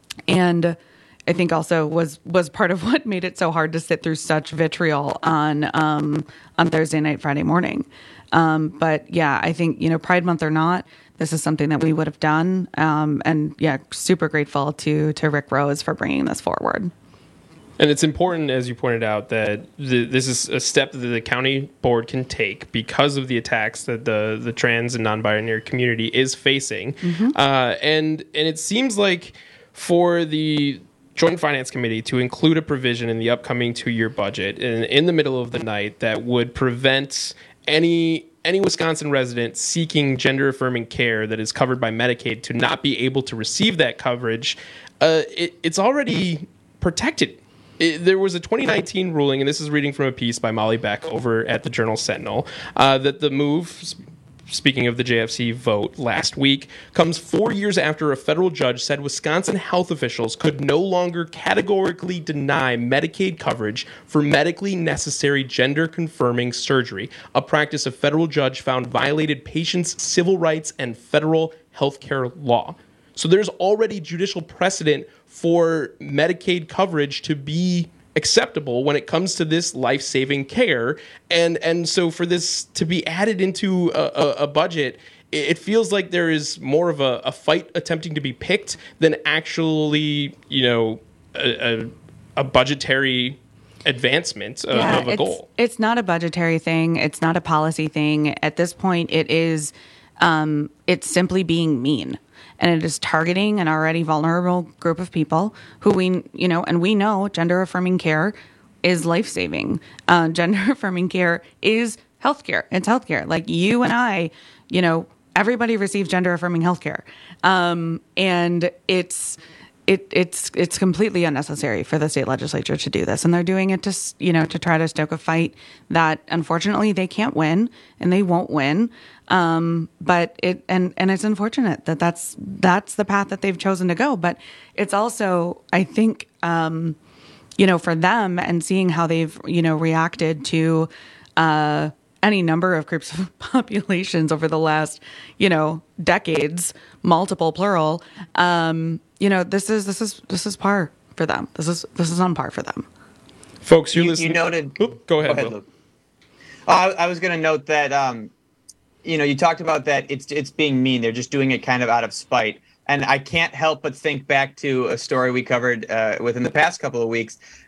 and I think also was was part of what made it so hard to sit through such vitriol on um, on Thursday night, Friday morning. Um, but yeah, I think, you know, Pride Month or not, this is something that we would have done. Um, and yeah, super grateful to to Rick Rose for bringing this forward. And it's important, as you pointed out, that the, this is a step that the county board can take because of the attacks that the, the trans and non-binary community is facing. Mm-hmm. Uh, and and it seems like for the Joint Finance Committee to include a provision in the upcoming two-year budget in, in the middle of the night that would prevent any any Wisconsin resident seeking gender-affirming care that is covered by Medicaid to not be able to receive that coverage, uh, it, it's already protected. It, there was a twenty nineteen ruling, and this is reading from a piece by Molly Beck over at the Journal Sentinel, uh, that the move, speaking of the J F C vote last week, comes four years after a federal judge said Wisconsin health officials could no longer categorically deny Medicaid coverage for medically necessary gender-confirming surgery, a practice a federal judge found violated patients' civil rights and federal health care law. So there's already judicial precedent for Medicaid coverage to be acceptable when it comes to this life-saving care. And and so for this to be added into a, a, a budget, it feels like there is more of a, a fight attempting to be picked than actually, you know, a, a, a budgetary advancement of, yeah, of a it's, goal. It's not a budgetary thing. It's not a policy thing. At this point, it is, um, it's simply being mean. And it is targeting an already vulnerable group of people who we, you know, and we know gender-affirming care is life-saving. Uh, gender-affirming care is healthcare. It's healthcare. Like you and I, you know, everybody receives gender-affirming healthcare. Um, and it's it it's it's completely unnecessary for the state legislature to do this. And they're doing it to, you know, to try to stoke a fight that unfortunately they can't win and they won't win. Um, but it, and, and it's unfortunate that that's, that's the path that they've chosen to go. But it's also, I think, um, you know, for them and seeing how they've, you know, reacted to, uh, any number of groups of populations over the last, you know, decades, multiple plural, um, you know, this is, this is, this is par for them. This is, this is on par for them. Folks, you're you, listening. You noted, Oop, go ahead, go ahead Will. Luke. Oh, I, I was going to note that, um, you know, you talked about that it's it's being mean. They're just doing it kind of out of spite. And I can't help but think back to a story we covered uh, within the past couple of weeks.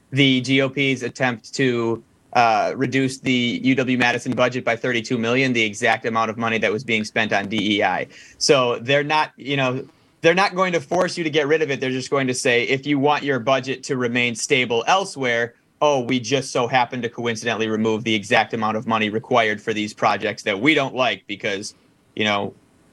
the G O P's attempt to uh, reduce the U W-Madison budget by thirty-two million dollars, the exact amount of money that was being spent on D E I. So they're not, you know, they're not going to force you to get rid of it. They're just going to say, if you want your budget to remain stable elsewhere, oh, we just so happen to coincidentally remove the exact amount of money required for these projects that we don't like because, you know,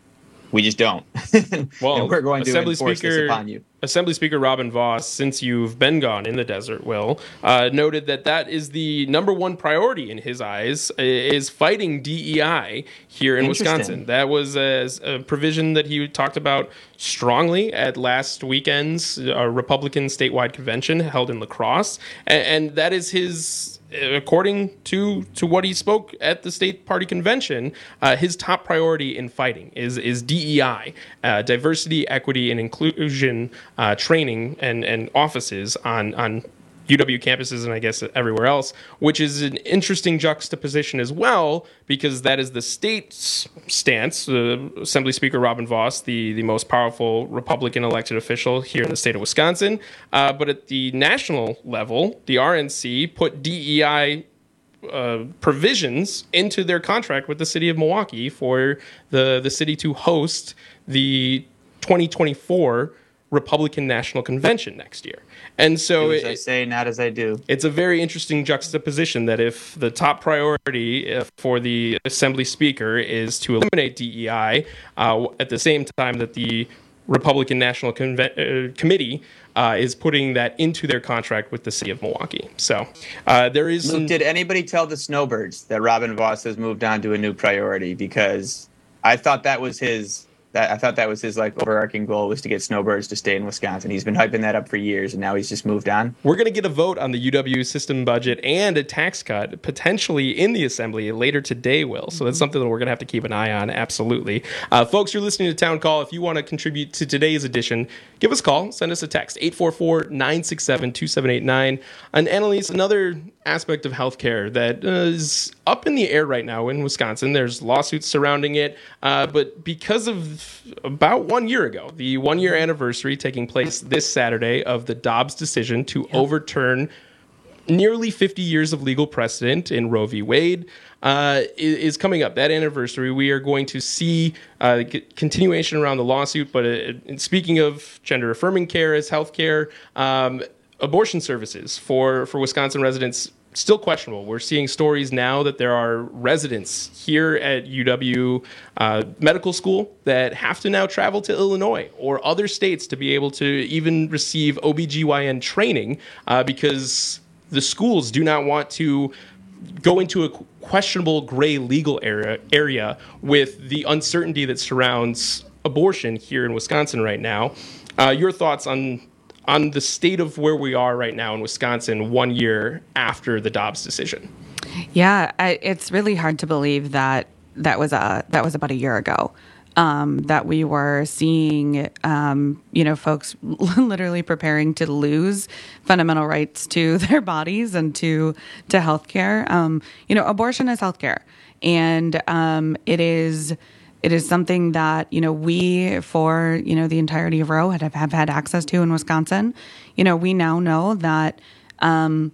we just don't. Well, and we're going to Assembly enforce Speaker, this upon you. Assembly Speaker Robin Vos, since you've been gone in the desert, Will, uh, noted that that is the number one priority in his eyes, is fighting D E I here in Wisconsin. That was a, a provision that he talked about strongly at last weekend's uh, Republican statewide convention held in La Crosse, and, and that is his... According to, to what he spoke at the state party convention, uh, his top priority in fighting is is D E I, uh, diversity, equity, and inclusion uh, training and, and offices on on U W campuses and I guess everywhere else, which is an interesting juxtaposition as well, because that is the state's stance. Uh, Assembly Speaker Robin Vos, the, the most powerful Republican elected official here in the state of Wisconsin. Uh, but at the national level, the R N C put D E I uh, provisions into their contract with the city of Milwaukee for the, the city to host the twenty twenty-four Republican National Convention next year. And so, do as it, I say, not as I do. It's a very interesting juxtaposition that if the top priority for the Assembly Speaker is to eliminate D E I, uh, at the same time that the Republican National Conven- uh, Committee uh, is putting that into their contract with the city of Milwaukee. So uh, there is. Luke, some... did anybody tell the Snowbirds that Robin Vos has moved on to a new priority? Because I thought that was his. That, I thought that was his like overarching goal, was to get Snowbirds to stay in Wisconsin. He's been hyping that up for years, and now he's just moved on. We're going to get a vote on the U W system budget and a tax cut potentially in the Assembly later today, Will. So that's something that we're going to have to keep an eye on, absolutely. Uh, folks, you're listening to Town Call. If you want to contribute to today's edition, give us a call. Send us a text, eight four four, nine six seven, two seven eight nine. And Annalise, another aspect of healthcare that uh, is up in the air right now in Wisconsin. There's lawsuits surrounding it, uh, but because of about one year ago, the one-year anniversary taking place this Saturday of the Dobbs decision to yep. overturn nearly fifty years of legal precedent in Roe v. Wade, uh, is coming up. That anniversary, we are going to see uh, continuation around the lawsuit, but uh, speaking of gender-affirming care as healthcare, um, abortion services for, for Wisconsin residents still questionable. We're seeing stories now that there are residents here at U W uh, Medical School that have to now travel to Illinois or other states to be able to even receive O B G Y N training uh, because the schools do not want to go into a questionable gray legal area, area with the uncertainty that surrounds abortion here in Wisconsin right now. Uh, your thoughts on on the state of where we are right now in Wisconsin one year after the Dobbs decision? Yeah, I, it's really hard to believe that that was a that was about a year ago. Um, that we were seeing, um, you know, folks literally preparing to lose fundamental rights to their bodies and to to healthcare. Um, you know, abortion is healthcare, and um, it is. It is something that, you know, we, for, you know, the entirety of Roe have, have had access to in Wisconsin. You know, we now know that um,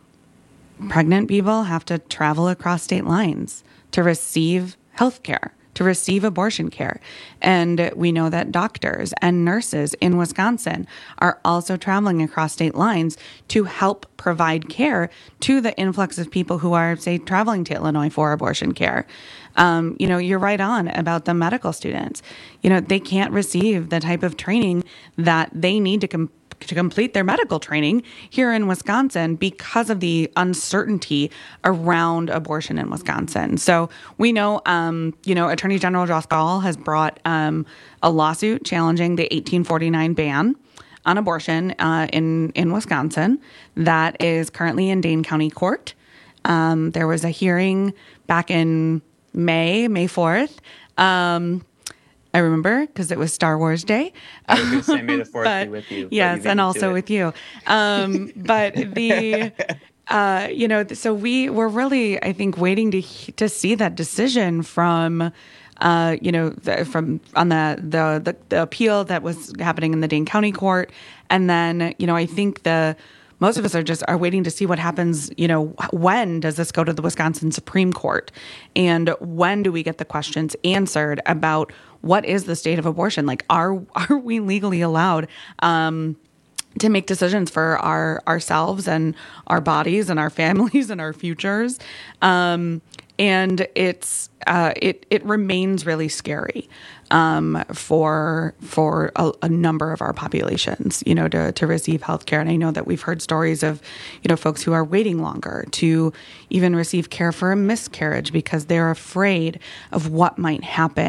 pregnant people have to travel across state lines to receive health care, to receive abortion care. And we know that doctors and nurses in Wisconsin are also traveling across state lines to help provide care to the influx of people who are, say, traveling to Illinois for abortion care. Um, you know, you're right on about the medical students. You know, they can't receive the type of training that they need to com- to complete their medical training here in Wisconsin because of the uncertainty around abortion in Wisconsin. So we know, um, you know, Attorney General Josh Gall has brought um, a lawsuit challenging the eighteen forty-nine ban on abortion uh, in, in Wisconsin that is currently in Dane County Court. Um, there was a hearing back in May, May fourth. Um, I remember because it was Star Wars Day. I was going to say May the fourth be with you. Yes, and also with you. Um, but the, uh, you know, so we were really, I think, waiting to to see that decision from, uh, you know, the, from on the, the the the appeal that was happening in the Dane County Court, and then, you know, I think the most of us are just are waiting to see what happens. You know, when does this go to the Wisconsin Supreme Court? And when do we get the questions answered about what is the state of abortion? Like, are are we legally allowed um, to make decisions for our ourselves and our bodies and our families and our futures? Um, and it's uh, it it remains really scary um, for for a, a number of our populations, you know, to to receive healthcare. And I know that we've heard stories of, you know, folks who are waiting longer to even receive care for a miscarriage because they're afraid of what might happen.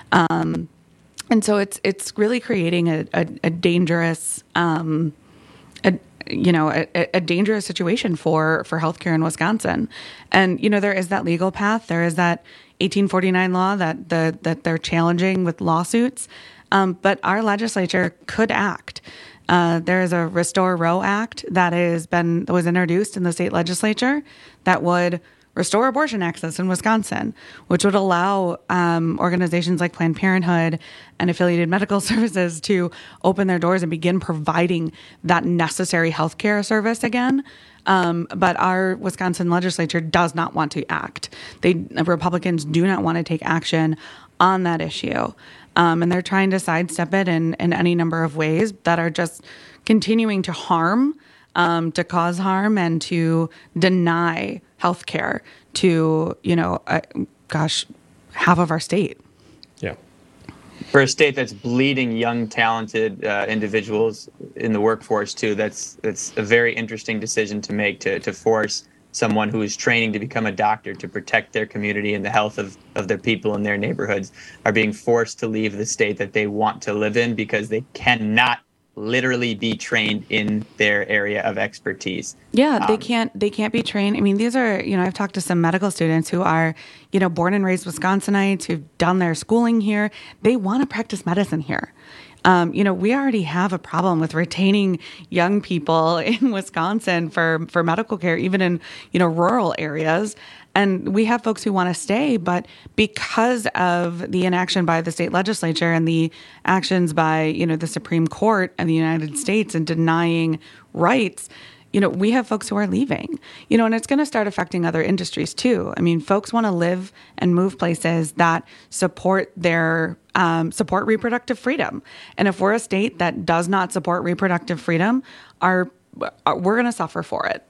Um, and so it's it's really creating a a, a dangerous. Um, a, you know, a, a dangerous situation for, for healthcare in Wisconsin. And, you know, there is that legal path. There is that eighteen forty-nine law that the that they're challenging with lawsuits. Um, but our legislature could act. Uh, there is a Restore Roe Act that has been that was introduced in the state legislature that would restore abortion access in Wisconsin, which would allow um, organizations like Planned Parenthood and affiliated medical services to open their doors and begin providing that necessary healthcare service again. Um, but our Wisconsin legislature does not want to act. They Republicans do not want to take action on that issue. Um, and they're trying to sidestep it in, in any number of ways that are just continuing to harm, um, to cause harm, and to deny health care to, you know, uh, gosh, half of our state. Yeah. For a state that's bleeding young, talented uh, individuals in the workforce, too, that's that's a very interesting decision to make, to, to force someone who is training to become a doctor to protect their community and the health of, of their people in their neighborhoods are being forced to leave the state that they want to live in because they cannot literally be trained in their area of expertise. Yeah, they Um, can't they can't be trained. I mean, these are, you know, I've talked to some medical students who are, you know, born and raised Wisconsinites who've done their schooling here. They want to practice medicine here. Um, you know, we already have a problem with retaining young people in Wisconsin for, for medical care, even in, you know, rural areas. And we have folks who want to stay, but because of the inaction by the state legislature and the actions by, you know, the Supreme Court of the United States in denying rights, you know, we have folks who are leaving, you know, and it's going to start affecting other industries too. I mean, folks want to live and move places that support their, um, support reproductive freedom. And if we're a state that does not support reproductive freedom, our, our we're going to suffer for it.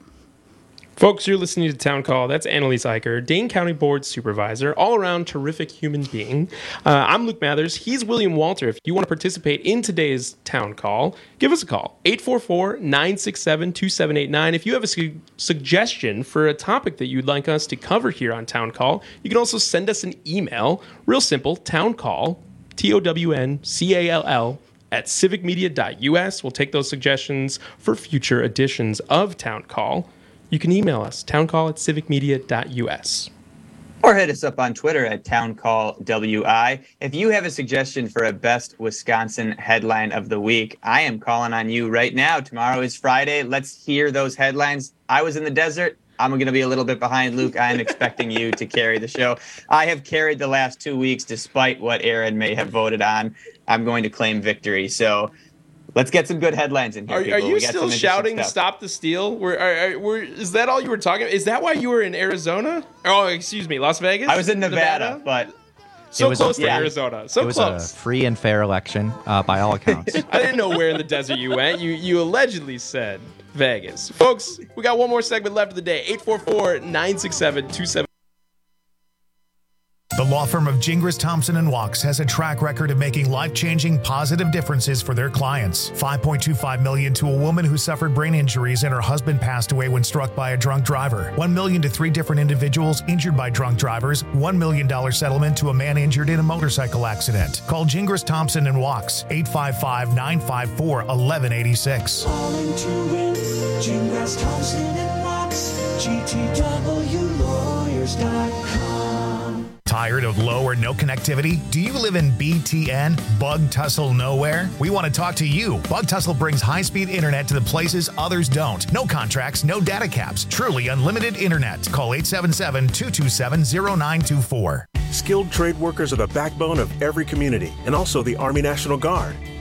Folks, you're listening to Town Call. That's Annalise Eicher, Dane County Board Supervisor, all-around terrific human being. Uh, I'm Luke Mathers. He's William Walter. If you want to participate in today's Town Call, give us a call, eight four four, nine six seven, two seven eight nine. If you have a su- suggestion for a topic that you'd like us to cover here on Town Call, you can also send us an email. Real simple, towncall, T O W N C A L L, at civic media dot U S. We'll take those suggestions for future editions of Town Call. You can email us, towncall at civic media dot U S. Or hit us up on Twitter at towncallwi. If you have a suggestion for a best Wisconsin headline of the week, I am calling on you right now. Tomorrow is Friday. Let's hear those headlines. I was in the desert. I'm going to be a little bit behind, Luke. I am expecting you to carry the show. I have carried the last two weeks despite what Aaron may have voted on. I'm going to claim victory. So let's get some good headlines in here. Are, people. are you We got still some interesting shouting stuff. "Stop the Steal"? Were, are, are, were, is that all you were talking about? Is that why you were in Arizona? Oh, excuse me, Las Vegas? I was in Nevada, but so It was close a- to yeah. Arizona. So it was close. a free and fair election uh, by all accounts. I didn't know where in the desert you went. You you allegedly said Vegas. Folks, we got one more segment left of the day. eight four four, nine six seven, two seven. The law firm of Gingras, Thompson and Walks has a track record of making life-changing positive differences for their clients. five point two five million dollars to a woman who suffered brain injuries and her husband passed away when struck by a drunk driver. one million dollars to three different individuals injured by drunk drivers. one million dollars settlement to a man injured in a motorcycle accident. Call Gingras, Thompson and Walks, eight five five, nine five four, one one eight six. Calling to win, Gingras, Thompson and Walks, G T W lawyers dot com. Tired of low or no connectivity? Do you live in B T N, Bug Tussle Nowhere? We want to talk to you. Bug Tussle brings high-speed internet to the places others don't. No contracts, no data caps. Truly unlimited internet. Call eight seven seven, two two seven, zero nine two four. Skilled trade workers are the backbone of every community and also the Army National Guard.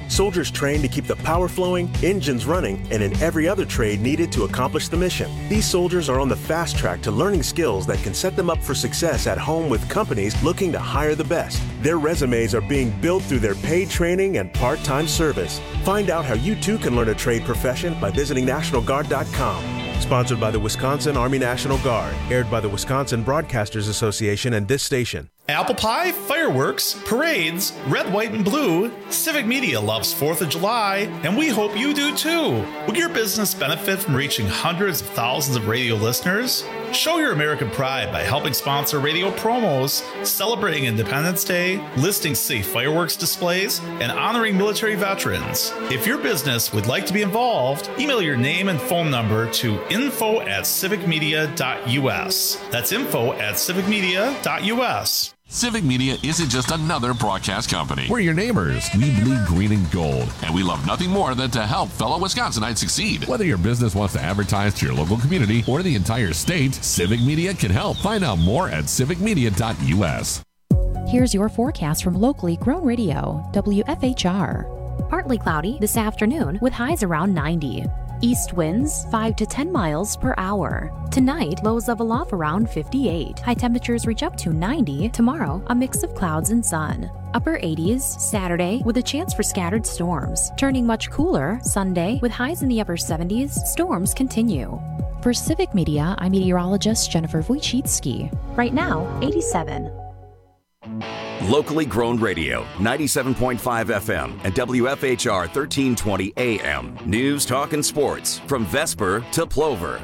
Soldiers train to keep the power flowing, engines running, and in every other trade needed to accomplish the mission. These soldiers are on the fast track to learning skills that can set them up for success at home with companies looking to hire the best. Their resumes are being built through their paid training and part-time service. Find out how you too can learn a trade profession by visiting National Guard dot com. Sponsored by the Wisconsin Army National Guard. Aired by the Wisconsin Broadcasters Association and this station. Apple pie, fireworks, parades, red, white, and blue. Civic Media loves fourth of July, and we hope you do too. Will your business benefit from reaching hundreds of thousands of radio listeners? Show your American pride by helping sponsor radio promos, celebrating Independence Day, listing safe fireworks displays, and honoring military veterans. If your business would like to be involved, email your name and phone number to info at civic media dot u s. That's info at civic media dot u s. Civic Media isn't just another broadcast company. We're your neighbors. We bleed green and gold, and we love nothing more than to help fellow Wisconsinites succeed. Whether your business wants to advertise to your local community or the entire state, Civic Media can help. Find out more at civic media dot u s. Here's your forecast from locally grown radio, W F H R. Partly cloudy this afternoon with highs around ninety. East winds five to ten miles per hour. Tonight, lows level off around fifty-eight. High temperatures reach up to ninety. Tomorrow, a mix of clouds and sun. Upper eighties Saturday with a chance for scattered storms. Turning much cooler Sunday with highs in the upper seventies. Storms continue. For Civic Media, I'm meteorologist Jennifer Wojcicki. Right now, eighty-seven. Locally grown radio, ninety-seven point five F M and W F H R thirteen twenty A M. News, talk, and sports from Vesper to Plover.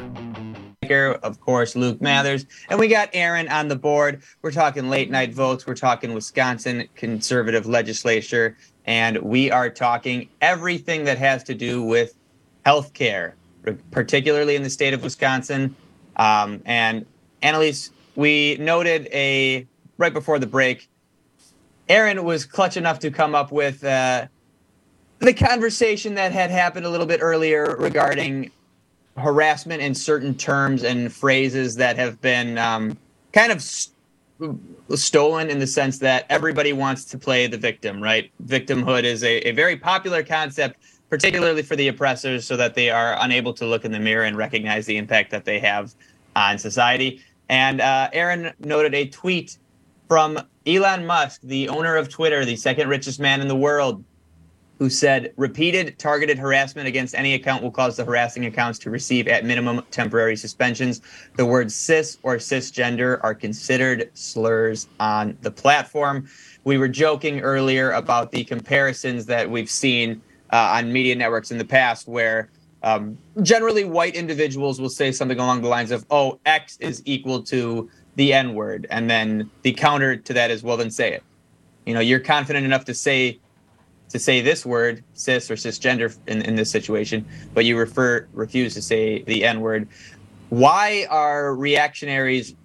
Of course, Luke Mathers. And we got Aaron on the board. We're talking late night votes. We're talking Wisconsin conservative legislature. And we are talking everything that has to do with health care, particularly in the state of Wisconsin. Um, and Annalise, we noted a right before the break, Aaron was clutch enough to come up with uh, the conversation that had happened a little bit earlier regarding harassment in certain terms and phrases that have been um, kind of st- stolen in the sense that everybody wants to play the victim, right? Victimhood is a, a very popular concept, particularly for the oppressors, so that they are unable to look in the mirror and recognize the impact that they have on society. And uh, Aaron noted a tweet from Elon Musk, the owner of Twitter, the second richest man in the world, who said, repeated targeted harassment against any account will cause the harassing accounts to receive at minimum temporary suspensions. The words cis or cisgender are considered slurs on the platform. We were joking earlier about the comparisons that we've seen uh, on media networks in the past where um, generally white individuals will say something along the lines of, oh, X is equal to the N-word. And then the counter to that is, well, then say it. You know, you're confident enough to say to say this word, cis or cisgender in, in this situation, but you refer refuse to say the N-word. Why are reactionaries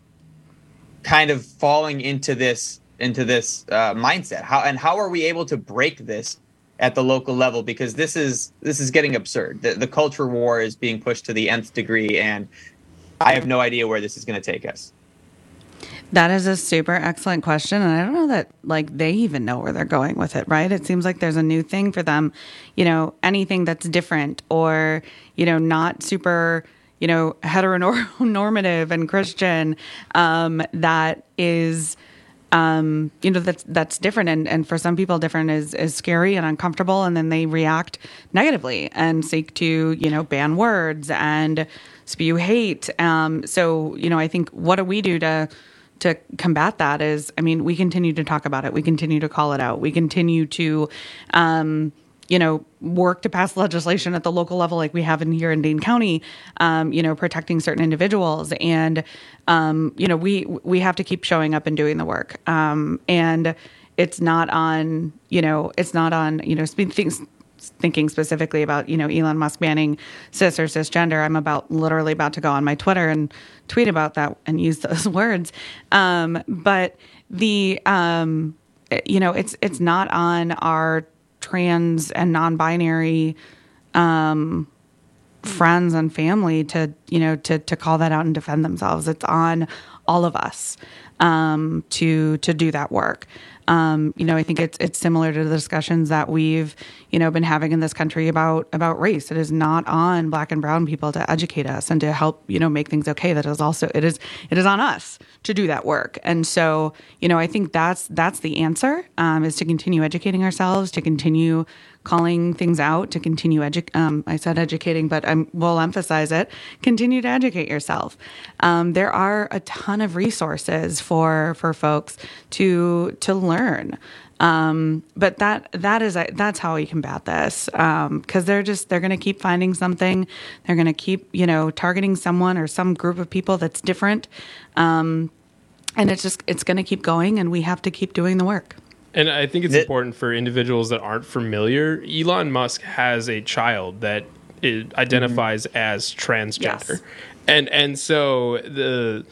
kind of falling into this into this uh, mindset? How and how are we able to break this at the local level? Because this is this is getting absurd. The, the culture war is being pushed to the nth degree, and I have no idea where this is going to take us. That is a super excellent question. And I don't know that like they even know where they're going with it, right? It seems like there's a new thing for them, you know, anything that's different or, you know, not super, you know, heteronormative and Christian, um, that is, um, you know, that's, that's different. And, and for some people different is, is scary and uncomfortable. And then they react negatively and seek to, you know, ban words and spew hate. Um, so, you know, I think what do we do to, to combat that is, I mean, we continue to talk about it. We continue to call it out. We continue to, um, you know, work to pass legislation at the local level like we have in here in Dane County, um, you know, protecting certain individuals. And, um, you know, we we have to keep showing up and doing the work. Um, and it's not on, you know, it's not on, you know, things, thinking specifically about, you know, Elon Musk banning cis or cisgender. I'm about literally about to go on my Twitter and tweet about that and use those words. Um, but the, um, you know, it's, it's not on our trans and non-binary, um, friends and family to, you know, to, to call that out and defend themselves. It's on all of us, um, to, to do that work. Um, you know, I think it's it's similar to the discussions that we've, you know, been having in this country about about race. It is not on Black and brown people to educate us and to help, you know, make things okay. That is also it is it is on us to do that work. And so, you know, I think that's that's the answer, um, is to continue educating ourselves, to continue calling things out, to continue edu- um, I said educating, but I will emphasize it. Continue to educate yourself. Um, there are a ton of resources for for folks to to learn. Um, but that that is that's how we combat this, because um, they're just they're going to keep finding something. They're going to keep you know targeting someone or some group of people that's different, um, and it's just it's going to keep going, and we have to keep doing the work. And I think it's important for individuals that aren't familiar. Elon Musk has a child that it identifies mm-hmm. as transgender, yes. and and so the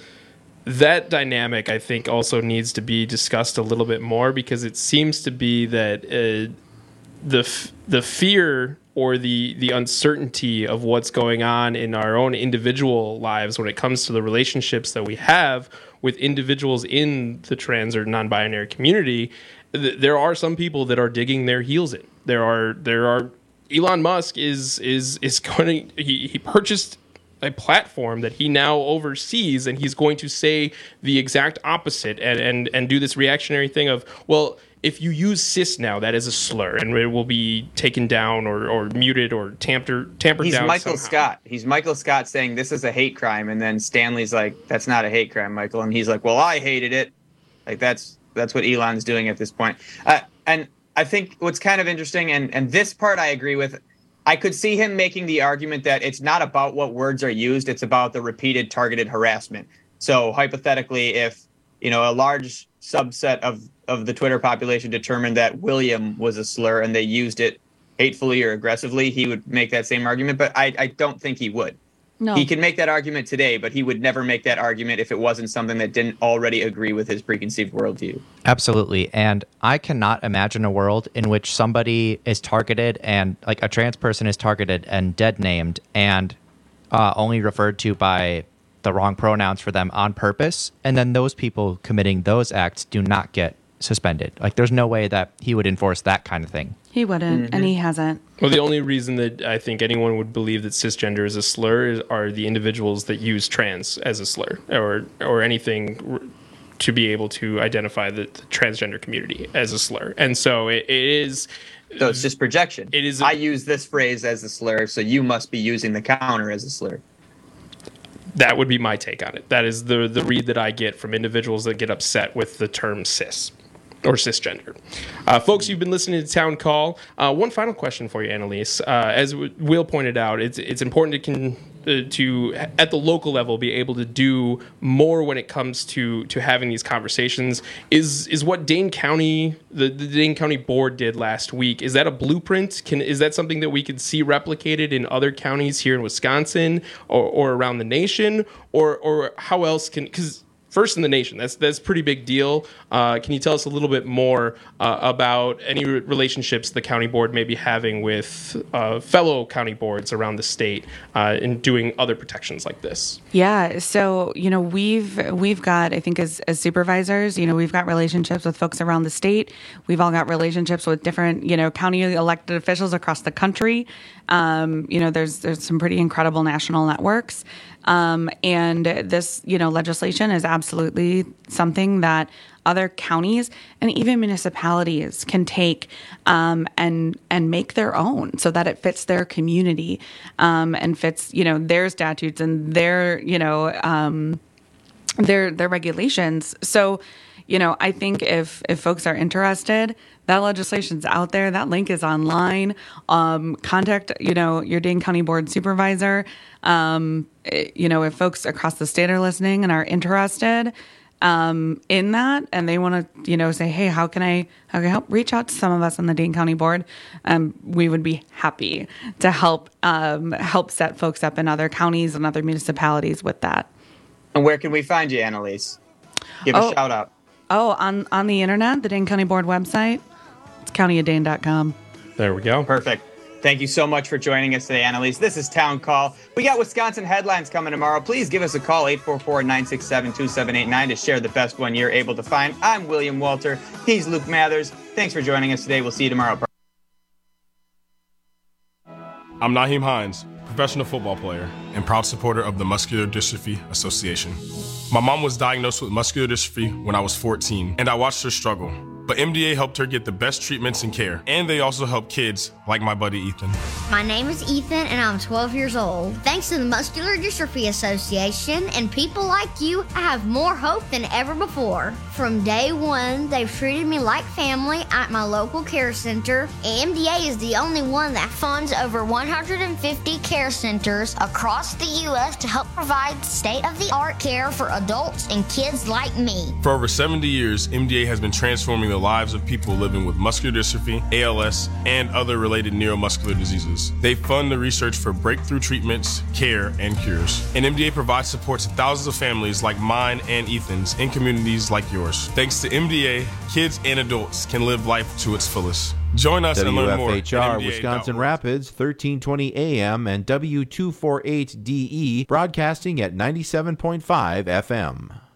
that dynamic I think also needs to be discussed a little bit more, because it seems to be that uh, the f- the fear or the the uncertainty of what's going on in our own individual lives when it comes to the relationships that we have with individuals in the trans or non-binary community. There are some people that are digging their heels in. There are there are Elon Musk is is is going to, he, he purchased a platform that he now oversees, and he's going to say the exact opposite and and and do this reactionary thing of, well, if you use cis now, that is a slur and it will be taken down or, or muted or tampered tampered He's down. He's Michael somehow. Scott. He's Michael Scott saying this is a hate crime, and then Stanley's like, that's not a hate crime, Michael, and he's like, well, I hated it. Like that's That's what Elon's doing at this point. Uh, and I think what's kind of interesting, and, and this part I agree with, I could see him making the argument that it's not about what words are used, it's about the repeated targeted harassment. So hypothetically, if you know a large subset of, of the Twitter population determined that William was a slur and they used it hatefully or aggressively, he would make that same argument, but I, I don't think he would. No. He can make that argument today, but he would never make that argument if it wasn't something that didn't already agree with his preconceived worldview. Absolutely. And I cannot imagine a world in which somebody is targeted and like a trans person is targeted and dead named and uh, only referred to by the wrong pronouns for them on purpose. And then those people committing those acts do not get suspended. Like there's no way that he would enforce that kind of thing. He wouldn't, Mm-hmm. and he hasn't. Well, the only reason that I think anyone would believe that cisgender is a slur is, are the individuals that use trans as a slur, or or anything r- to be able to identify the, the transgender community as a slur. And so it, it is... So it's just projection. It is. A, I use this phrase as a slur, so you must be using the counter as a slur. That would be my take on it. That is the the read that I get from individuals that get upset with the term cis. Or cisgender. Uh, folks, you've been listening to Town Call. Uh, one final question for you, Annalise. Uh, as Will pointed out, it's it's important to can, uh, to at the local level be able to do more when it comes to to having these conversations. Is is what Dane County the, the Dane County Board did last week? Is that a blueprint? Can is that something that we could see replicated in other counties here in Wisconsin or, or around the nation? Or or how else can because first in the nation. That's that's a pretty big deal. Uh, can you tell us a little bit more uh, about any re- relationships the county board may be having with uh, fellow county boards around the state uh, in doing other protections like this? Yeah. So, you know, we've we've got, I think as, as supervisors, you know, we've got relationships with folks around the state. We've all got relationships with different, you know, county elected officials across the country. Um, you know, there's there's some pretty incredible national networks. Um, and this, you know, legislation is absolutely something that other counties and even municipalities can take um, and and make their own, so that it fits their community um, and fits, you know, their statutes and their, you know, um, their their regulations. So, you know, I think if if folks are interested, that legislation's out there. That link is online. Um, contact, you know, your Dane County Board supervisor. Um, it, you know, if folks across the state are listening and are interested um, in that, and they want to, you know, say, hey, how can I, how can I help? Reach out to some of us on the Dane County Board. Um, we would be happy to help um, help set folks up in other counties and other municipalities with that. And where can we find you, Annalise? Give oh, a shout out. Oh, on on the internet, the Dane County Board website. It's county of dane dot com. There we go. Perfect. Thank you so much for joining us today, Annalise. This is Town Call. We got Wisconsin headlines coming tomorrow. Please give us a call, eight four four, nine six seven, two seven eight nine, to share the best one you're able to find. I'm William Walter. He's Luke Mathers. Thanks for joining us today. We'll see you tomorrow. I'm Naheem Hines, professional football player and proud supporter of the Muscular Dystrophy Association. My mom was diagnosed with muscular dystrophy when I was fourteen, and I watched her struggle. But M D A helped her get the best treatments and care, and they also help kids like my buddy Ethan. My name is Ethan, and I'm twelve years old. Thanks to the Muscular Dystrophy Association and people like you, I have more hope than ever before. From day one, they've treated me like family at my local care center. M D A is the only one that funds over one hundred fifty care centers across the U S to help provide state-of-the-art care for adults and kids like me. For over seventy years, M D A has been transforming the lives of people living with muscular dystrophy, A L S, and other related neuromuscular diseases. They fund the research for breakthrough treatments, care, and cures. And M D A provides support to thousands of families like mine and Ethan's in communities like yours. Thanks to M D A, kids and adults can live life to its fullest. Join us and learn more. W F H R Wisconsin Rapids, thirteen twenty A M and W two forty-eight D E, broadcasting at ninety-seven point five F M.